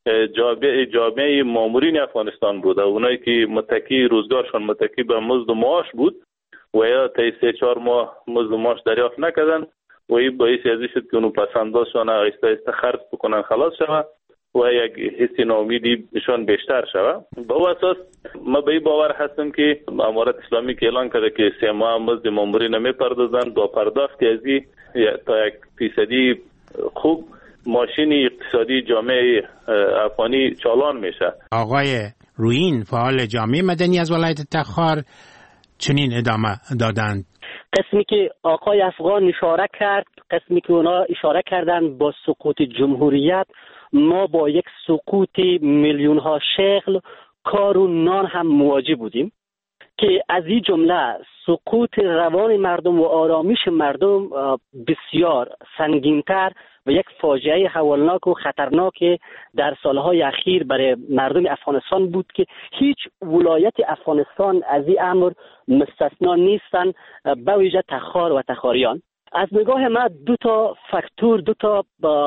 جامعه مامورین افغانستان بود، اونایی که روزگارشان متکی به مزد و معاش بود و یا تا 3-4 ماه مزد و معاش دریافت نکردن و این باعث ازی شد که اونو پسندازشان آهسته آهسته خرج بکنن خلاص شود و یک حس ناامیدی نشان بیشتر شود. به او اساس ما به این باور هستم که امارت اسلامی که اعلان کرده که 3 ماه مزد مامورین نمیپردازن، با پرداخت ازی تا 1% خوب ماشین اقتصادی جامعه افغانی چالان میشه. آقای رویین فعال جامعه مدنی از ولایت تخار چنین ادامه دادند: قسمی که آقای افغان اشاره کرد، قسمی که اونا اشاره کردن با سقوط جمهوریت، ما با یک سقوط میلیون ها شغل، کار و نان هم مواجه بودیم که از این جمله سقوط روان مردم و آرامش مردم بسیار سنگین‌تر و یک فاجعه هولناک و خطرناک در سالهای اخیر برای مردم افغانستان بود که هیچ ولایت افغانستان از این امر مستثنا نیستن، به ویژه تخار و تخاریان. از نگاه ما 2 تا فاکتور، 2 تا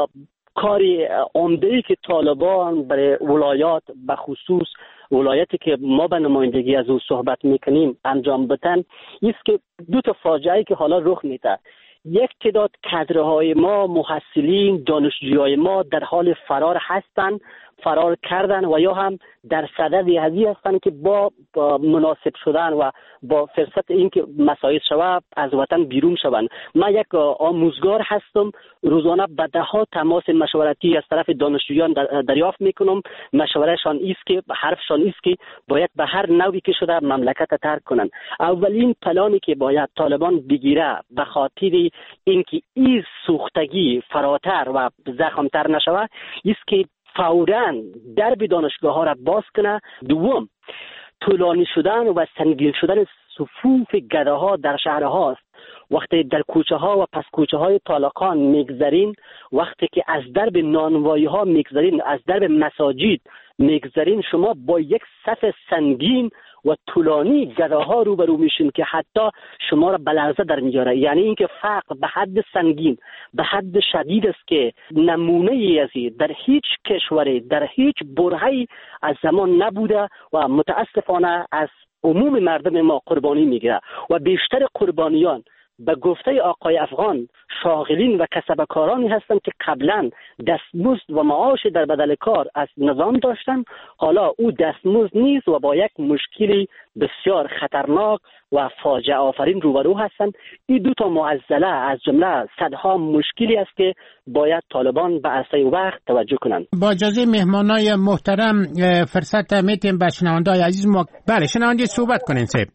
کاری عمده‌ای که طالبان برای ولایات، به خصوص ولایتی که ما به نمایندگی از او صحبت میکنیم، انجام بدن است که 2 تا فاجعه‌ای که حالا رخ میده. یک تعداد کادرهای ما، محصلین، دانشجویان ما در حال فرار هستند، فرار کردن و یا هم در صدد هزی هستند که با مناسب شدن و با فرصت اینکه مساعد شود از وطن بیرون شوند. من یک آموزگار هستم، روزانه به ده‌ها تماس مشورتی از طرف دانشجویان دریافت میکنم. مشورهشان است که حرفشان است که باید به هر نوعی که شده مملکت ترک کنند. اولین پلانی که باید طالبان بگیره به خاطر اینکه این سوختگی فراتر و زخمتر نشود است که فوراً درب دانشگاه ها را باز کنه. دوم، طولانی شدن و سنگین شدن صفوف گداها در شهرهاست. وقتی در کوچه ها و پس کوچه های طالقان میگذرین، وقتی که از درب نانوایی ها میگذرین، از درب مساجد میگذرین، شما با یک صف سنگین و طولانی گداها روبرو میشین که حتی شما را به لرزه در میاره. یعنی اینکه فقر به حد سنگین، به حد شدید است که نمونه ای ازی در هیچ کشوری، در هیچ برهه‌ای از زمان نبوده و متاسفانه از عموم مردم ما قربانی میگیره و بیشتر قربانیان به گفته آقای افغان شاغلین و کسبکارانی هستند که قبلا دستمزد و معاش در بدل کار از نظام داشتن، حالا او دستمزد نیست و با یک مشکلی بسیار خطرناک و فاجعه آفرین روبرو هستند. این 2 تا معضله از جمله صدها مشکلی است که باید طالبان به عرصه وقت توجه کنند. با اجازه مهمانای محترم فرصت میتیم به شنونده‌های عزیز ما. بله شنونده صحبت کنین صاحب.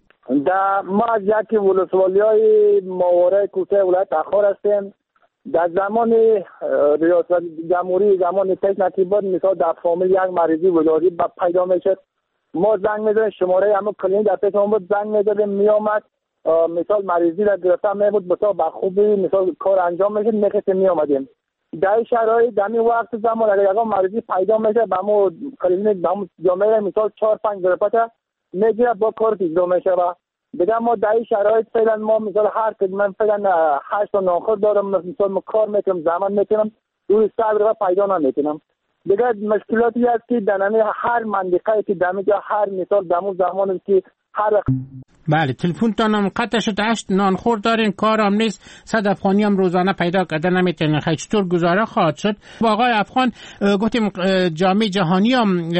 ما از یکی ولسوالی‌های ماوره کوچه ولایت تخار هستیم. در زمان ریاست جمهوری، زمان تک نکیباد، مثال در فامیل یک مریضی ولادی پیدا میشد، ما زنگ میزدیم، شماره همون کلینیک در پیش بود زنگ میزدیم، میامد مثال مریضی را گرفتن میبود، بسیار به خوبی مثال کار انجام میشد، میخواستیم میامدیم. در شرایط در این وقت زمان اگر یک مریضی پیدا میشه به همون کلینیک، به همون جامعه مثال 4-5 گرفته میگیره، با کار پیدا میشه. و دیگه ما در این شرایط فعلا ما مثال هر که من فعلا 8 تا ناخور دارم، مثال کار میکنم، زمان میکنم، روی صبر پیدا نمیکنم. دیگه مشکلاتی هست که در هر منطقه که دمیجا هر مثال دمو زمانی که هر بله تلفنتانم قطع شد. 8 نانخور دارین، کارم نیست، 100 افغانی هم روزانه پیدا کردن نمیتونن. خیلی چطور گزاره خواهد شد؟ با آقای افغان گفتیم جامعه جهانی هم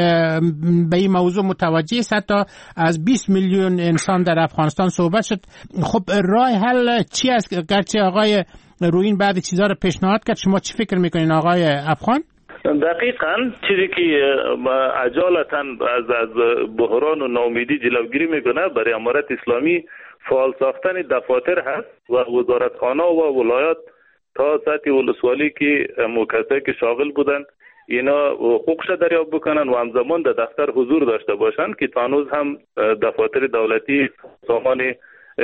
به این موضوع متوجه است، حتی از 20 میلیون انسان در افغانستان صحبت شد. خب راه حل چی است؟ گرچه آقای رویین بعد چیزا رو پیشنهاد کرد، شما چی فکر میکنین آقای افغان؟ دقیقاً چیزی که عجالتاً از بحران و ناامیدی جلوگیری میکنه برای امارت اسلامی فعال ساختن دفاتر هست و وزارتخانه و ولایات تا سطح ولسوالی که کسایی که شاغل بودن اینا حقوقش دریافت بکنن و همزمان در دفتر حضور داشته باشن که تا هنوز هم دفاتر دولتی سامانی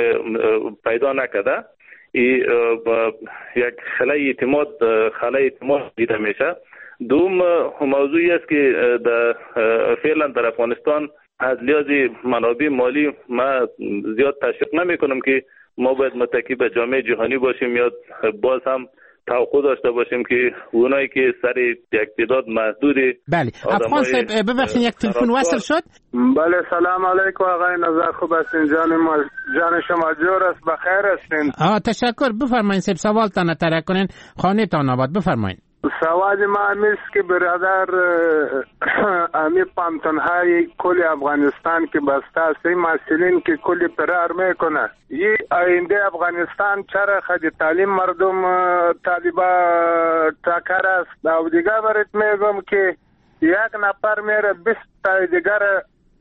پیدا نکرده. یک خلای اعتماد دیده میشه. دوم موضوعی است که فعلا در افغانستان از لحاظ منابع مالی ما زیاد تشویق نمی کنم که ما باید متکی به جامعه جهانی باشیم یا باز هم توقع داشته باشیم که اونایی که سر اقتدار محدود. بله افغان صاحب ببخشید یک تلفن وصل شد. بله سلام علیکم آقای نظر، خوب هستین؟ جان شما جور است، بخیر هستین؟ تشکر. بفرمایید صاحب سوالتان طرح کنین، خانه تان آباد. بفرمایید. سوال ما همیست که برادر امی پانتونهای کل افغانستان که بسته است، این مسئولین که کلی فرار میکنه، این آینده افغانستان چرا خود تعلیم مردم طالبا تاکر است. و دیگه برات میگم که یک نفر میره 20 تا دیگر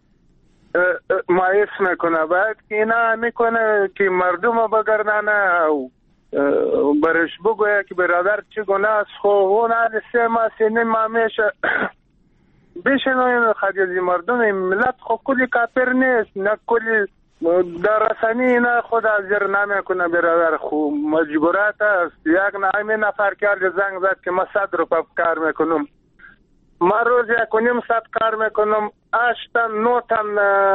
مایس میکنه، باید که اینا میکنه که مردم بگردانه و برش بگویه که برادر چه گناه است. خب اون حال سه ماه سینه ما میشه بشنوین خدیزی مردم ملت خب کلی کافر نیست، نه کلی در رسانی اینا خود حاضر نمیکنه. برادر خوب مجبورات است. یک نفر کرد زنگ زد که ما 100 روپیه کار میکنم، ما روز 1.5 کار میکنم، 8 تا 9 تن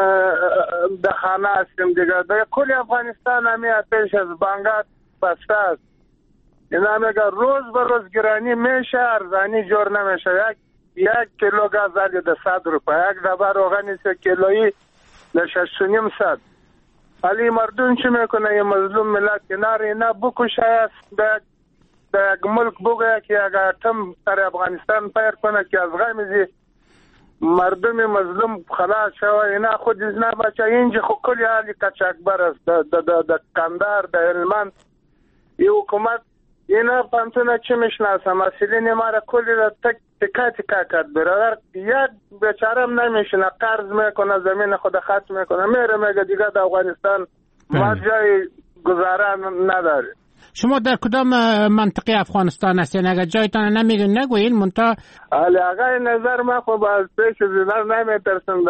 در خانه هستیم دیگه. در کل افغانستان همی پیش از بانگات بسته است. اینا میگه روز به روز گرانی میشه، ارزانی جور نمیشه. یک کیلو گاز علی ده 100 روپیه، یک دبه روغن 3 کیلویی ده 6.5 علی مردم چی میکنه؟ این مظلوم ملت کنار اینا بکشه است. در یک ملک بگه که اگر اتم در افغانستان پیر کنه که از غمیزی مردم مظلوم خلاص شوه. اینا خود از نباچه. اینجا خود کلی حالی کچکبر است. در کندار، در علمان ای حکومت اینا پانتونه چی میشناسه؟ مسئولین ما را کلی را تکا کرد. برادر یک بیچارم نمیشنه، قرض میکنه، زمین خود خط میکنه، میره میگه دیگه در افغانستان ما جای گذاره نداره. شما در کدام منطقه افغانستان هستین؟ اگر جایتان نمیگین نگوین منتها. آقای نظر ما خب از پیش زیدار نمیترسم.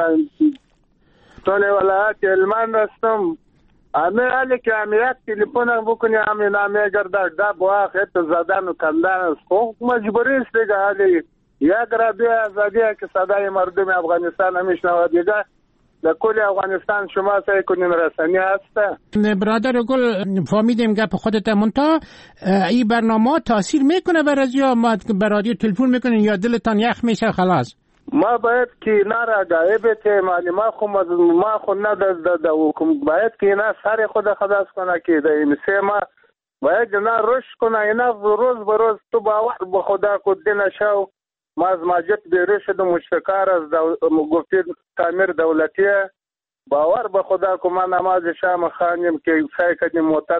طول ولایت علمان هستم. همه حالی که همه یک تلیفون بکنی همه نامه گرده دب و آخر زدن و کندن است. خب مجبوری است دیگه. حالی یک رادیو آزادیه که صدای مردم افغانستان همیشنوه دیگه. در کل افغانستان شما سعی کنین رسانی هسته. برادر گل فهمیدیم گپ خودت، منتها این برنامه تاثیر میکنه بر از یا ما به رادیو تلفن میکنین یا دلتان یخ میشه خلاص؟ ما باید که اینا را غایب تیمالی ما خود ندازده حکومت باید که اینا سر خود خلاص کنه که در این سه ما باید اینا رشد کنه. اینا روز به روز تو باور به خدا کدی نشو. ما از ماجد بیرون شدم مشتکار از گفتید تعمیر دولتیه. باور به خدا که ما نماز شام خانیم که سعی کردیم موتر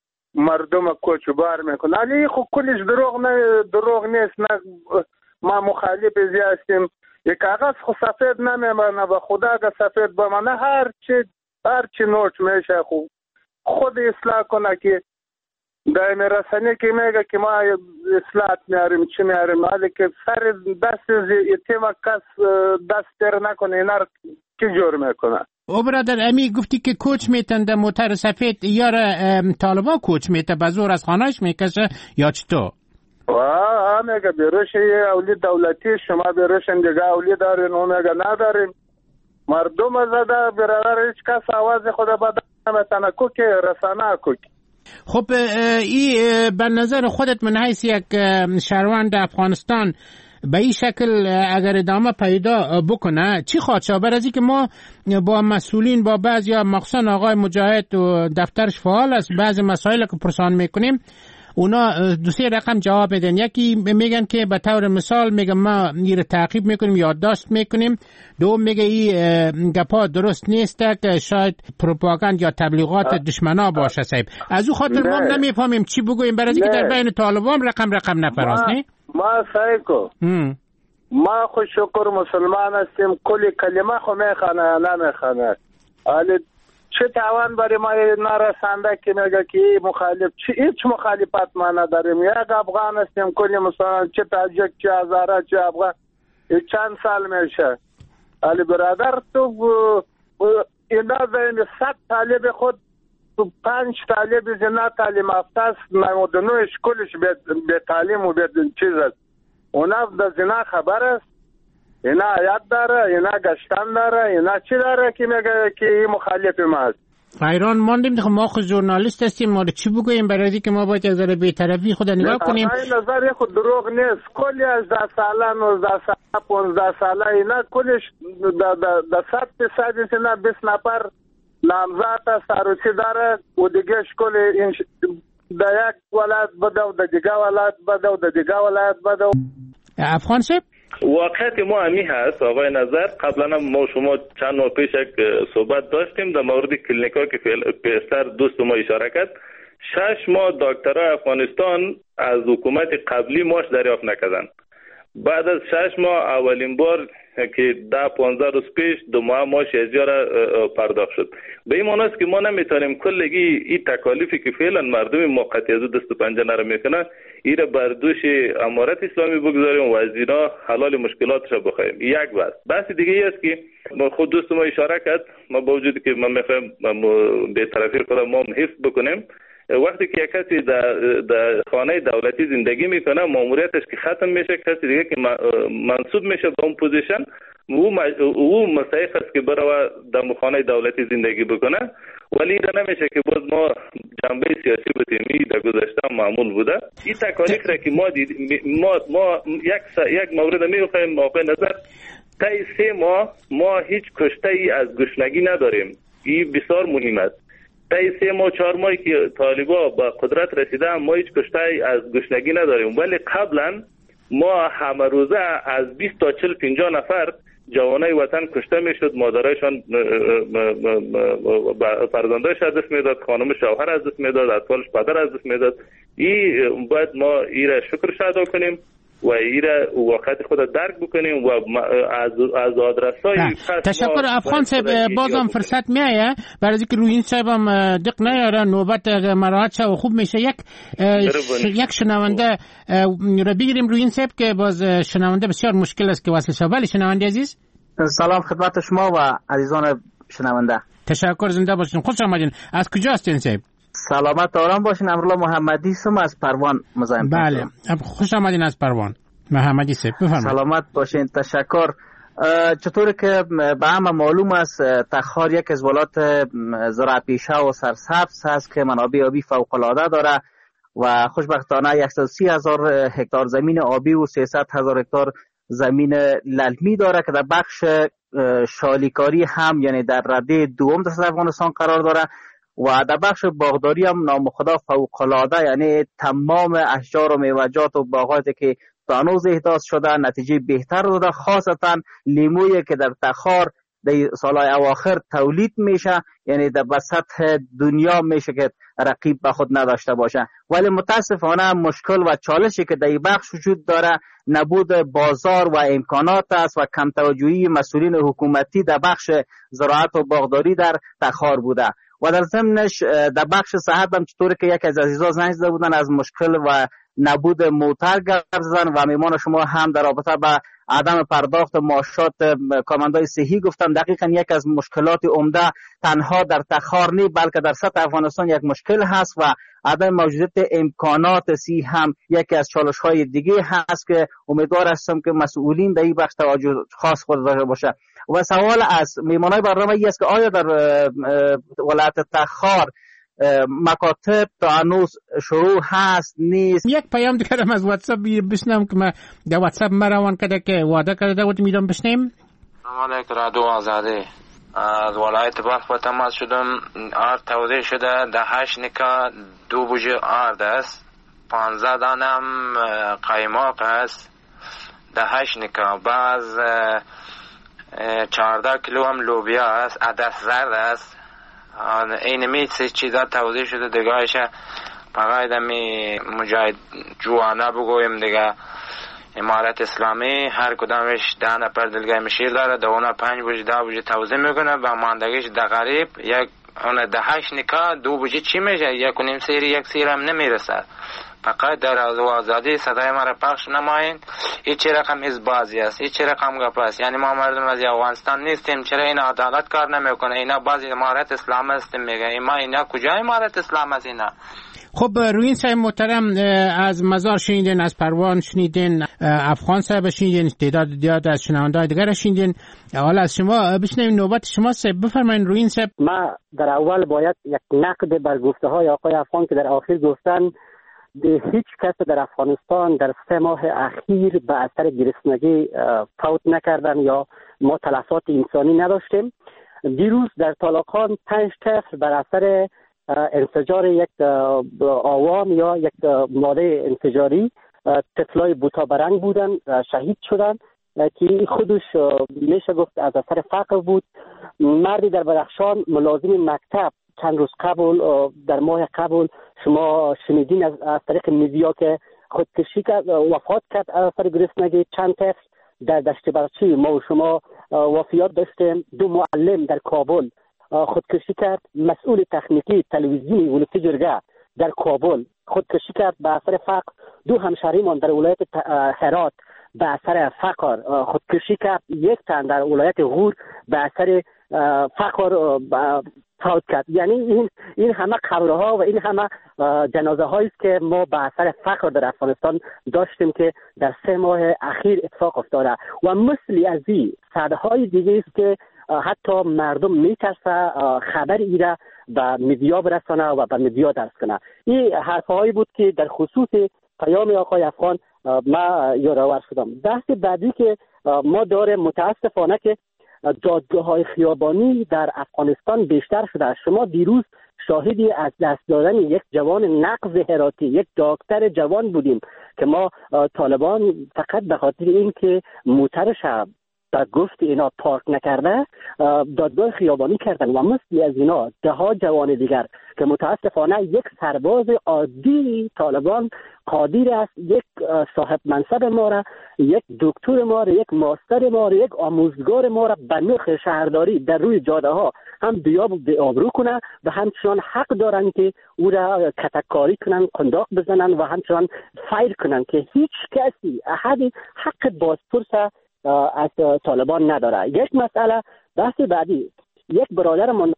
مردم کوچبار میکنه. علی خب کلش دروغ نیست. نه ما مخالف هستیم. یک کاغذ خود سفید نمیمانه و خدا که سفید بمانه هر چی نوٹ میشه. خود اصلاح کنه که دائم رسانه که میگه که ما اصلاحات میاریم چی میاریم، حالی که سر دست یتیم کس دست تر نکنه اینا که جور میکنه. او برادر امی گفتی که کوچ میتن در موتر سفید یا طالبا کوچ میته بزور از خانهش میکشه یا چطور؟ میگه بیروش اولی دولتی شما بیروشن دیگه اولی دارین و میگه نداریم. مردم زده برادر هیچ کس آواز خود بدن نمیتنه کوکی رسانه کوکی. خب این به نظر خودت من حیث یک شهروند افغانستان به این شکل اگر ادامه پیدا بکنه چی خواهد شد؟ برای از اینکه ما با مسئولین با بعضی مخصوصا آقای مجاهد و دفترش فعال است، بعضی مسائل که پرسان میکنیم اونا 2-3 رقم جواب میدن. یکی میگن که به طور مثال میگن ما این تعقیب میکنیم، یادداشت میکنیم. دوم میگه این گپا درست نیست که شاید پروپاگاند یا تبلیغات دشمنا باشه صاحب. از او خاطر ما نمیفهمیم چی بگویم برای اینکه در بین طالبان رقم نفراست. نه ما سعی کو ما خو شکر مسلمان هستیم، کلی کلمه خو میخونه نمیخونه. حالا چه توان برای ما نرسنده که میگه که مخالف هیچ مخالفت ما نداریم. یک افغان هستیم کلی مسلمان، چه تاجیک چه هزاره چه افغان چند سال میشه. علی برادر تو اینا بین 100 طالب خود 5 طالب زنا تعلیم یافته است، 99 کلش به تعلیم و به چیز است. اونا در زنا خبر است، اینا آیات داره، اینا گشتن داره، اینا چی داره که میگه که این مخالف ماست. ایران ماندیم دیگه، ما خود ژورنالیست هستیم، ما چی بگوییم برای اینکه ما باید از بی‌طرفی خود نگاه کنیم. این نظر خود دروغ نیست. کلی 18 ساله 19 ساله 15 ساله اینا کلش در 100% اینا 20 نفر نامزد سروسی داره و دیگه شکل این در یک ولایت بده و در دیگه ولایت بده و در دیگه ولایت بده. افغان صاحب واقعیت ما همی هست آقای نظر. قبلا ما شما چند ماه پیش یک صحبت داشتیم در مورد کلینیکا که پیشتر دوست ما اشاره کرد. 6 ماه دکترای افغانستان از حکومت قبلی ماش دریافت نکردن. بعد از 6 ماه اولین بار که 10-15 روز پیش 2 ماه ماش اجاره پرداخت شد. به این معنی است که ما نمیتونیم کلگی این تکالیفی که فعلا مردم موقتی از دست و پنجه نرم میکنن ایره بر دوش امارت اسلامی بگذاریم و از اینا حلال مشکلاتش رو بخوایم. یک بحث دیگه ای است که خود دوست ما اشاره کرد، ما با وجودی که ما میخوایم به طرفی خودم ما حفظ بکنیم، وقتی که یک کسی در خانه دولتی زندگی میکنه ماموریتش که ختم میشه، کسی دیگه که منصوب میشه به اون پوزیشن او مستحق است که بره در خانه دولتی زندگی بکنه، ولی این نمیشه که باز ما جنبه سیاسی بتیمی در گذشته معمول بوده. این تکالیف را که ما دید ما یک مورد میخوایم موقع نظر تا 3 ماه ما هیچ کشته ای از گشنگی نداریم. این بسیار مهم است. تا 3 ماه 4 ماهی که طالبا با قدرت رسیده ما هیچ کشته ای از گشنگی نداریم، ولی قبلا ما همه روزه از 20 تا 40-50 نفر جوانای وطن کشته میشد، مادرایشان فرزندایش از دست میداد، خانم شوهر از دست میداد، اطفالش پدر از دست میداد. این باید ما ایره شکرش ادا کنیم و ایره واقعیت خود درک بکنیم و از آدرسای تشکر افغان صاحب. بازم فرصت میایه برای اینکه روی این صاحب هم دق نیاره نوبت مراحت شه و خوب میشه. یک شنونده رو بگیریم روی این صاحب که باز شنونده بسیار مشکل است که وصل شه. بله شنونده عزیز، سلام خدمت شما و عزیزان شنونده. تشکر، زنده باشین، خوش آمدین. از کجا هستین صاحب؟ سلامت آرام باشین. امرالله محمدی سم از پروان مزاحم. بله خوش آمدین از پروان محمدی صاحب، بفرمایید. سلامت باشین. تشکر. چطوری که به همه معلوم است تخار یک از ولایات زراعت پیشه و سرسبز هست که منابع آبی فوق العاده داره و خوشبختانه 130,000 هکتار زمین آبی و 300,000 هکتار زمین للمی داره که در بخش شالیکاری هم یعنی در رده دوم در افغانستان قرار داره و در بخش باغداری هم نام خدا فوق العاده، یعنی تمام اشجار و میوه‌جات و باغاتی که تا هنوز احداث شده نتیجه بهتر داده، خاصتا لیمویی که در تخار در سالهای اواخر تولید میشه، یعنی در سطح دنیا میشه که رقیب به خود نداشته باشه. ولی متاسفانه مشکل و چالشی که در این بخش وجود داره نبود بازار و امکانات است و کم توجهی مسئولین حکومتی در بخش زراعت و باغداری در تخار بوده. و در ضمنش در بخش صحت هم چطوری که یک از عزیزان زنگ زده بودن از مشکل و نبود موتر گپ زدن و میمان شما هم در رابطه با عدم پرداخت معاشات کارمندای صحی گفتم. دقیقاً یک از مشکلات عمده تنها در تخار نیست بلکه در سطح افغانستان یک مشکل هست و عدم موجودیت امکانات صحی هم یکی از چالش‌های دیگه هست که امیدوار هستم که مسئولین در این بخش توجه خاص خود داشته باشه. و سوال از میمانای برنامه ای است که آیا در ولایت تخار مکاتب تا هنوز شروع هست نیست؟ یک پیام دیگرم از واتساپ بشنم که من در واتساپ روان کرده که وعده کرده بود میدم بشنیم. سلام علیکم رادیو آزادی. از ولایت بلخ به تماس شدم. آرد توضیح شده ده 8 نکا 2 بوجه آرد است، 15 دانه هم قایماق است، ده 8 نکا بعض 14 کیلو هم لوبیا است، عدس زرد است. این میت چیزا توضیح شده دیگهش فقط می مجاهد جوانه بگویم دیگه امارت اسلامی هر کدامش 10 نفر دلگاه مشیر داره، 5 بوجه 10 بوجه توضیح میکنه و ماندگیش در غریب یک اون ده 8 نکا 2 بوجه چی میشه؟ 1.5 سیر یک سیر هم نمیرسد. فقط در آزادی صدای ما را پخش نمایین. این چه رقم حزبازی است، این چه رقم گپ است؟ یعنی ما مردم از افغانستان نیستیم، چرا این عدالت کار نمیکنه؟ اینا بعضی امارت اسلام است میگه، اینا کجا امارت اسلام است؟ اینا خب روین صاحب محترم، از مزار شنیدین، از پروان شنیدین، افغان صاحب شنیدین، تعداد زیاد از شنونده‌های دیگر شنیدین. حالا از شما بشنویم، نوبت شما صاحب. بفرمایید روین صاحب. ما در اول باید یک نقد بر گفته‌های آقای افغان که در آخر گفتن هیچ کس در افغانستان در 3 ماه اخیر به اثر گرسنگی فوت نکردن یا ما تلفات انسانی نداشتیم. دیروز در طالقان 5 طفل بر اثر انفجار یک آوام یا یک ماده انفجاری، طفلای بوتابرنگ بودن، شهید شدن که خودش میشه گفت از اثر فقر بود. مردی در بدخشان ملازم مکتب چند روز قبل، در ماه قبل شما شنیدین از طریق میدیا که خودکشی کرد، وفات کرد از اثر گرسنگی. چند طفل در دشت برچی ما و شما وفیات داشتیم. 2 معلم در کابل خودکشی کرد. مسئول تکنیکی تلویزیونی ولایت جرگه در کابل خودکشی کرد به اثر فقر. 2 همشهریمان در ولایت هرات به اثر فقر خودکشی کرد. 1 تن در ولایت غور به اثر فقر فوت کرد. یعنی این همه قبرها و این همه جنازه هایی است که ما به اثر فقر در افغانستان داشتیم که در 3 ماه اخیر اتفاق افتاده و مثلی از این صدهای دیگه است که حتی مردم میترسه خبر ایره به میدیا برسانه و به میدیا درس کنه. این حرفهایی بود که در خصوص پیام آقای افغان ما یادآور شدم. بحث بعدی که ما داریم متاسفانه که دادگاه‌های خیابانی در افغانستان بیشتر شده. شما دیروز شاهدی از دست دادن یک جوان نقض هراتی، یک دکتر جوان بودیم که ما طالبان فقط به خاطر اینکه موترش در گفت اینا پارک نکرده دادگاه خیابانی کردن و مثل از اینا 10 جوان دیگر که متاسفانه یک سرباز عادی طالبان قادر است یک صاحب منصب ما را، یک دکتر ما را، یک ماستر ما را، یک آموزگار ما را به نرخ شهرداری در روی جاده ها هم به آبرو کنه و همچنان حق دارن که او را کتککاری کنن، قنداق بزنن و همچنان فایر کنن که هیچ کسی احدی حق بازپرس از طالبان نداره. یک مسئله بحث بعدی، یک برادرمان،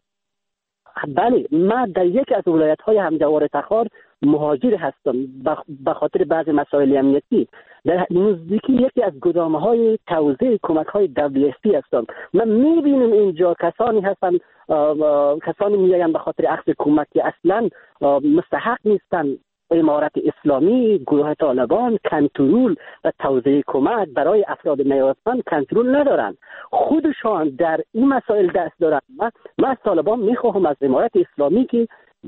بله من در یک از ولایت‌های همجوار تخار مهاجر هستم به خاطر بعض مسائل امنیتی. در نزدیکی یکی از گدام‌های توزیع کمک‌های WFP هستم. من می‌بینم اینجا کسانی هستن، کسانی می‌آیند به خاطر اخذ کمک که اصلاً مستحق نیستن. امارت اسلامی، گروه طالبان کنترل و توزیع کمک برای افراد نیازمند کنترل ندارند. خودشان در این مسائل دست دارند. من از طالبان میخواهم از امارت اسلامی که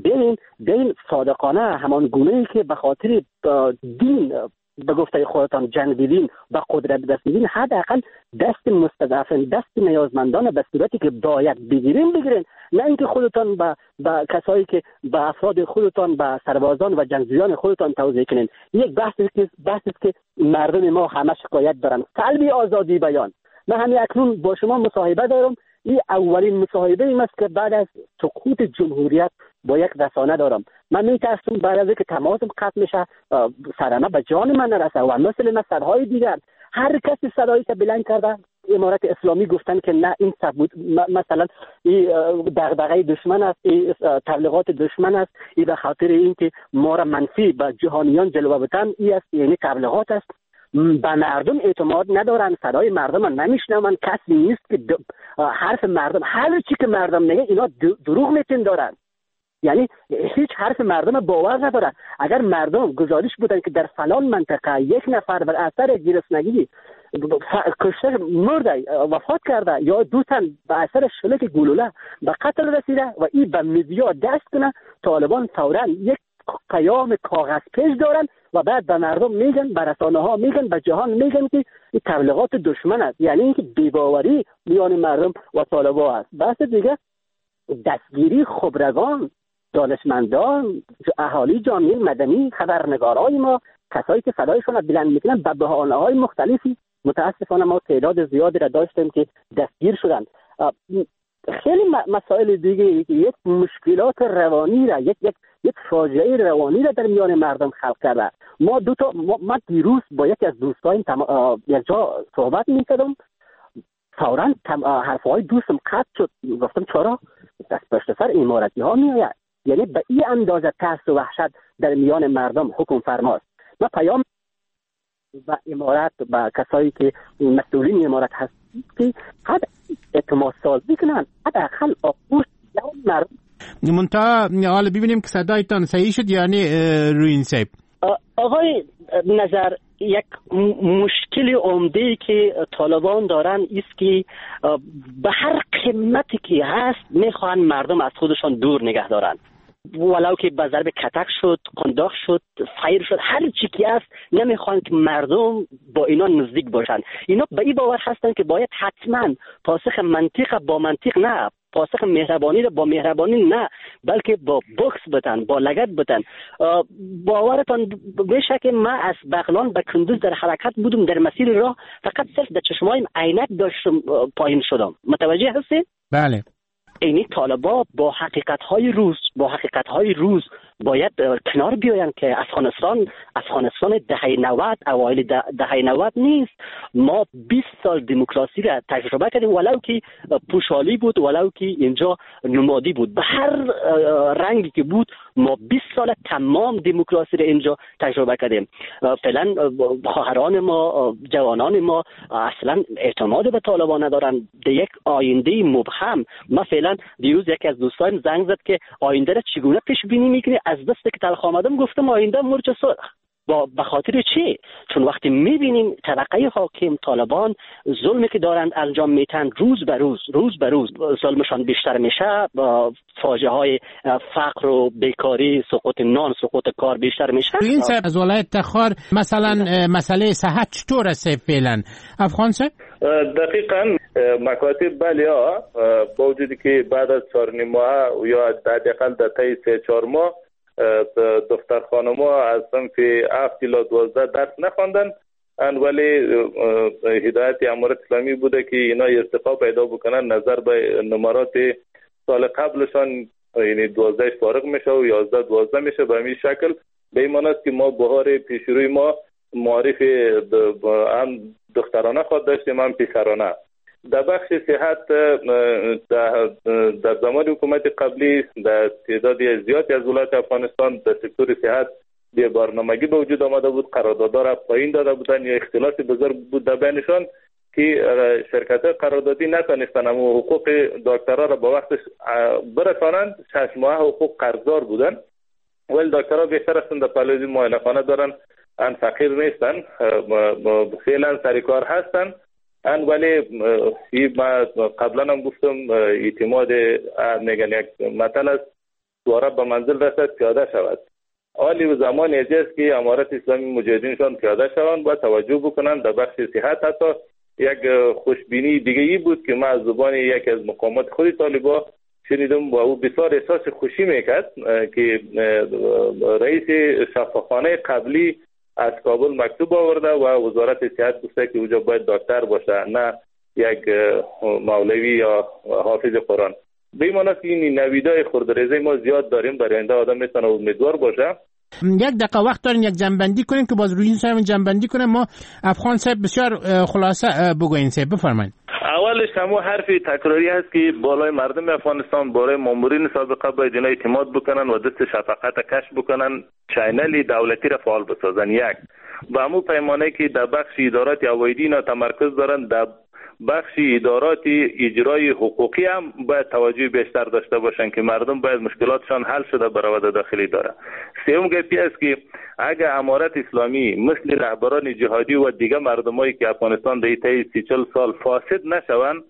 بین صادقانه همان گونه‌ای که به خاطر دین به گفته خودتان جنگ دیدین و قدرت دست دیدین، حداقل دست مستضعفین، دست نیازمندان به صورتی که باید بگیرین، نه اینکه خودتان با کسایی که با افراد خودتان، با سربازان و جنگجویان خودتان توزیع کنین. یک بحثی است که مردم ما همه شکایت دارن، سلب آزادی بیان. من همین اکنون با شما مصاحبه دارم. این اولین مصاحبه این است که بعد از سقوط جمهوریت با یک رسانه دارم. من میترسم بعد از اینکه تماسم قطع میشه صدمه به جان من نرسه و مثل صدهای دیگر هر کسی صدایی که بلند کرده امارت اسلامی گفتن که نه این ثبوت مثلا این دغدغه دشمن است، این تبلیغات دشمن است، این به خاطر اینکه ما را منفی به جهانیان جلوه بدن این است، یعنی تبلیغات است. به مردم اعتماد ندارن، صدای مردم نمیشنون، کسی نیست که حرف مردم، هر چی که مردم میگه اینا دروغ میپندارن. یعنی هیچ حرف مردم باور نداره. اگر مردم گزارش بودن که در فلان منطقه 1 نفر بر اثر گرسنگی کشته مرده، وفات کرده، یا 2 تن به اثر شلیک گلوله به قتل رسیده و این به میدیا دست کنه، طالبان فوراً یک قیام کاغذ پیش دارن و بعد به مردم میگن، به رسانه ها میگن، به جهان میگن که این تبلیغات دشمن است. یعنی اینکه بی‌باوری میان مردم و طالبان است. بحث دیگه دستگیری خبرگان، دانشمندان، اهالی جامعه مدنی، خبرنگارای ما، کسایی که صدایشون رو بلند میکنن به بهانه‌های مختلفی. متاسفانه ما تعداد زیادی را داشتیم که دستگیر شدند. خیلی مسائل دیگه، یک مشکلات روانی را، یک فاجعه روانی را در میان مردم خلق کرده. ما دیروز با یکی از دوستان یک جا صحبت میکردم، فوراً حرفهای دوستم قطع شد. گفتم چرا؟ دست پشت سر اماراتی ها میآید. یعنی به این اندازه ترس و وحشت در میان مردم حکم فرماست. ما پیام و امارت و کسایی که مسئولین امارت هست که حد اعتماد سازی کنن، حداقل آغوش مردم. منتها حالا ببینیم که صدایتان صحیح شد یعنی روین صاحب. آقای نظر، یک مشکل عمده‌ای که طالبان دارن است که به هر قیمتی که هست میخوان مردم از خودشان دور نگه دارن، ولو که به ضرب کتک شد، قنداق شد، فایر شد، هر چی که هست نمیخوان که مردم با اینا نزدیک باشن. اینا به این باور هستن که باید حتما پاسخ منطق با منطق نه، پاسخ مهربانی با مهربانی نه، بلکه با بوکس بدن، با لگد بدن. باورتان بشه که من از بغلان به کندوز در حرکت بودم، در مسیر راه فقط صرف در چشمایم عینک داشتم پایین شدم. متوجه هستید؟ بله. اینی طالبا با حقیقت‌های روز باید کنار بیاین که افغانستان دهه 90 اوایل دهه 90 نیست. ما 20 سال دموکراسی را تجربه کردیم، ولو که پوشالی بود، ولو که اینجا نمادی بود، به هر رنگی که بود ما 20 سال تمام دموکراسی را اینجا تجربه کردیم. فعلا خواهران ما، جوانان ما اصلا اعتماد به طالبان ندارن، در یک آینده مبهم. ما فعلا دیروز یکی از دوستان زنگ زد که آینده را چگونه پیش بینی میکنی؟ از دست که تلخ آمدم گفتم آینده مرج سرخ. به خاطر چی؟ چون وقتی میبینیم طبقه حاکم طالبان ظلمی که دارند انجام میتن، روز به روز ظلمشان بیشتر میشه، فاجعه های فقر و بیکاری، سقوط نان، سقوط کار بیشتر میشه. این از ولایت تخار مثلا مسئله صحت چطور است فعلا افغان صاحب؟ دقیقاً مکاتب بله ها، با وجودی که بعد از 4.5 ماه یا حداقل در طی 3-4 ماه دفتر خانما از صنف 7 الی 12 درس نخواندن، ولی هدایت امارت اسلامی بوده که اینا ارتقا پیدا بکنن نظر به نمرات سال قبلشان، یعنی 12 فارغ میشه و 11-12 میشه. به همین شکل به این معنی است که ما بهار پیشروی ما معرف هم دخترانه خود داشتیم هم پسرانه. در بخش صحت در زمان حکومت قبلی در تعداد زیادی از ولایت افغانستان در سکتور صحت به برنامگی به وجود آمده بود، قراردادها را پایین داده بودن یا اختلاف بزرگ بود در بینشان که شرکت قراردادی نتونستن اما حقوق دکترها را به وقتش برسانند. 6 ماه حقوق قرضدار بودن، ولی دکترها بیشتر هستن در پهلوی معاینه خانه دارن، ان فقیر نیستن، فعلا سرکار هستن. ولی ما قبلا هم گفتم اعتماد میگن یک مطل است دواره به منزل رسد پیاده شود. حالی و زمان است که امارت اسلامی مجاهدینشان پیاده شوند و توجه بکنن. در بخش صحت حتی یک خوشبینی دیگه ای بود که ما از زبان یکی از مقامات خود طالبا شنیدم و او بسیار احساس خوشی میکرد که رئیس شفاخانه قبلی از کابل مکتوب آورده و وزارت صحت گفته که اونجا باید دکتر باشه، نه یک مولوی یا حافظ قرآن. به این معنی که این نویدای خردریزه ما زیاد داریم، برای آینده آدم میتونه امیدوار باشه. یک دقیقه وقت دارین یک جنبندی کنیم که باز روی این صاحب جنبندی کنیم. ما افغان صاحب بسیار خلاصه بگوین صاحب بفرمایید. اولش همون حرفی تکراری هست که بالای مردم افغانستان، بالای مامورین سابقه باید اینا اعتماد بکنن و دست شفقت کش بکنن، چینل دولتی را فعال بسازن. یک با همون پیمانه که در بخش ادارات هوایدی اینا تمرکز دارن، در بخش ادارات اجرای حقوقی هم باید توجه بیشتر داشته باشن که مردم باید مشکلاتشان حل شده برآورده داخلی داره. سوم گپی است که اگر امارت اسلامی مثل رهبران جهادی و دیگه مردمایی که افغانستان در طی 30-40 سال فاسد نشوند،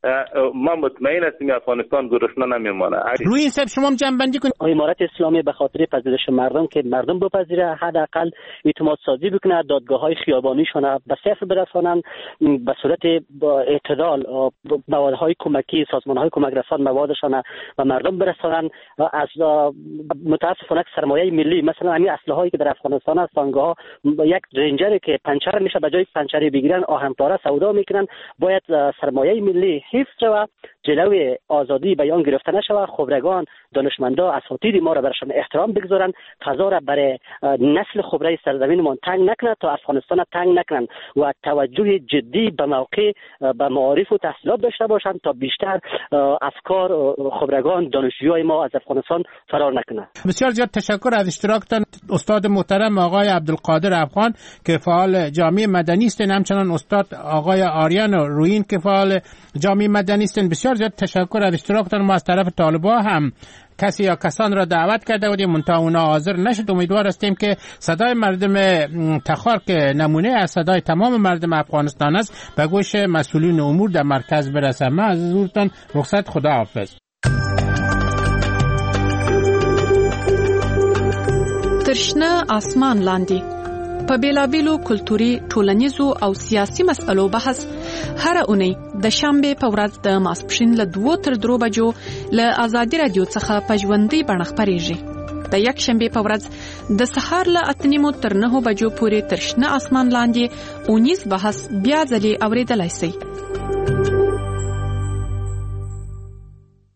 ما مطمئن هستیم افغانستان گرسنه نمیمانه. روی این سب شما هم جنبندی کنید. امارت اسلامی به خاطر پذیرش مردم که مردم بپذیره، حداقل اعتماد سازی بکنه، دادگاه‌های خیابانیشون به صفر برسانن، به صورت اعتدال موادهای کمکی، سازمان‌های کمک رسان موادشون و مردم برسانن. از متاسفانه سرمایه ملی مثلا همین اسلحه‌ای که در افغانستان هست، تانگ‌ها، یک رنجری که پنچر میشه به جای پنچری بگیرن آهن پاره سودا میکنن. باید سرمایه ملی حفظ شود، جلوی آزادی بیان گرفته نشود، خبرگان، دانشمندا، اساتید ما را برشان احترام بگذارند، فضا را برای نسل خبره سرزمینمان تنگ نکنند تا افغانستان تنگ نکنند و توجه جدی به موقع به معارف و تحصیلات داشته باشند تا بیشتر افکار خبرگان، دانشجویان ما از افغانستان فرار نکنند. بسیار زیاد تشکر از اشتراکتان استاد محترم آقای عبدالقادر افغان که فعال جامعه مدنی است، همچنان استاد آقای آریان روین که فعال جامعه مدنی است. بسیار زیاد تشکر از اشتراکتان. ما از طرف طالبان هم کسی یا کسان را دعوت کرده بودیم منتها اونا حاضر نشد. امیدوار هستیم که صدای مردم تخار که نمونه از صدای تمام مردم افغانستان است به گوش مسئولین امور در مرکز برسه. من از حضورتان رخصت، خدا حافظ. ترشنه آسمان لاندې په بیلابیلو کلتوري، ټولنیزو او سیاسي مسئلو بحث هر اونۍ د شنبه په ورځ د ماسپښین له 2 تر 3 بجو له آزادي رادیو څخه په ژوندۍ بڼه خپرېږي. د یک شنبه په ورځ د سهار له 8:30 تر 9 بجو پورې ترشنه آسمان لاندې اونیز بحث بیا ځلې اورېدلای شئ.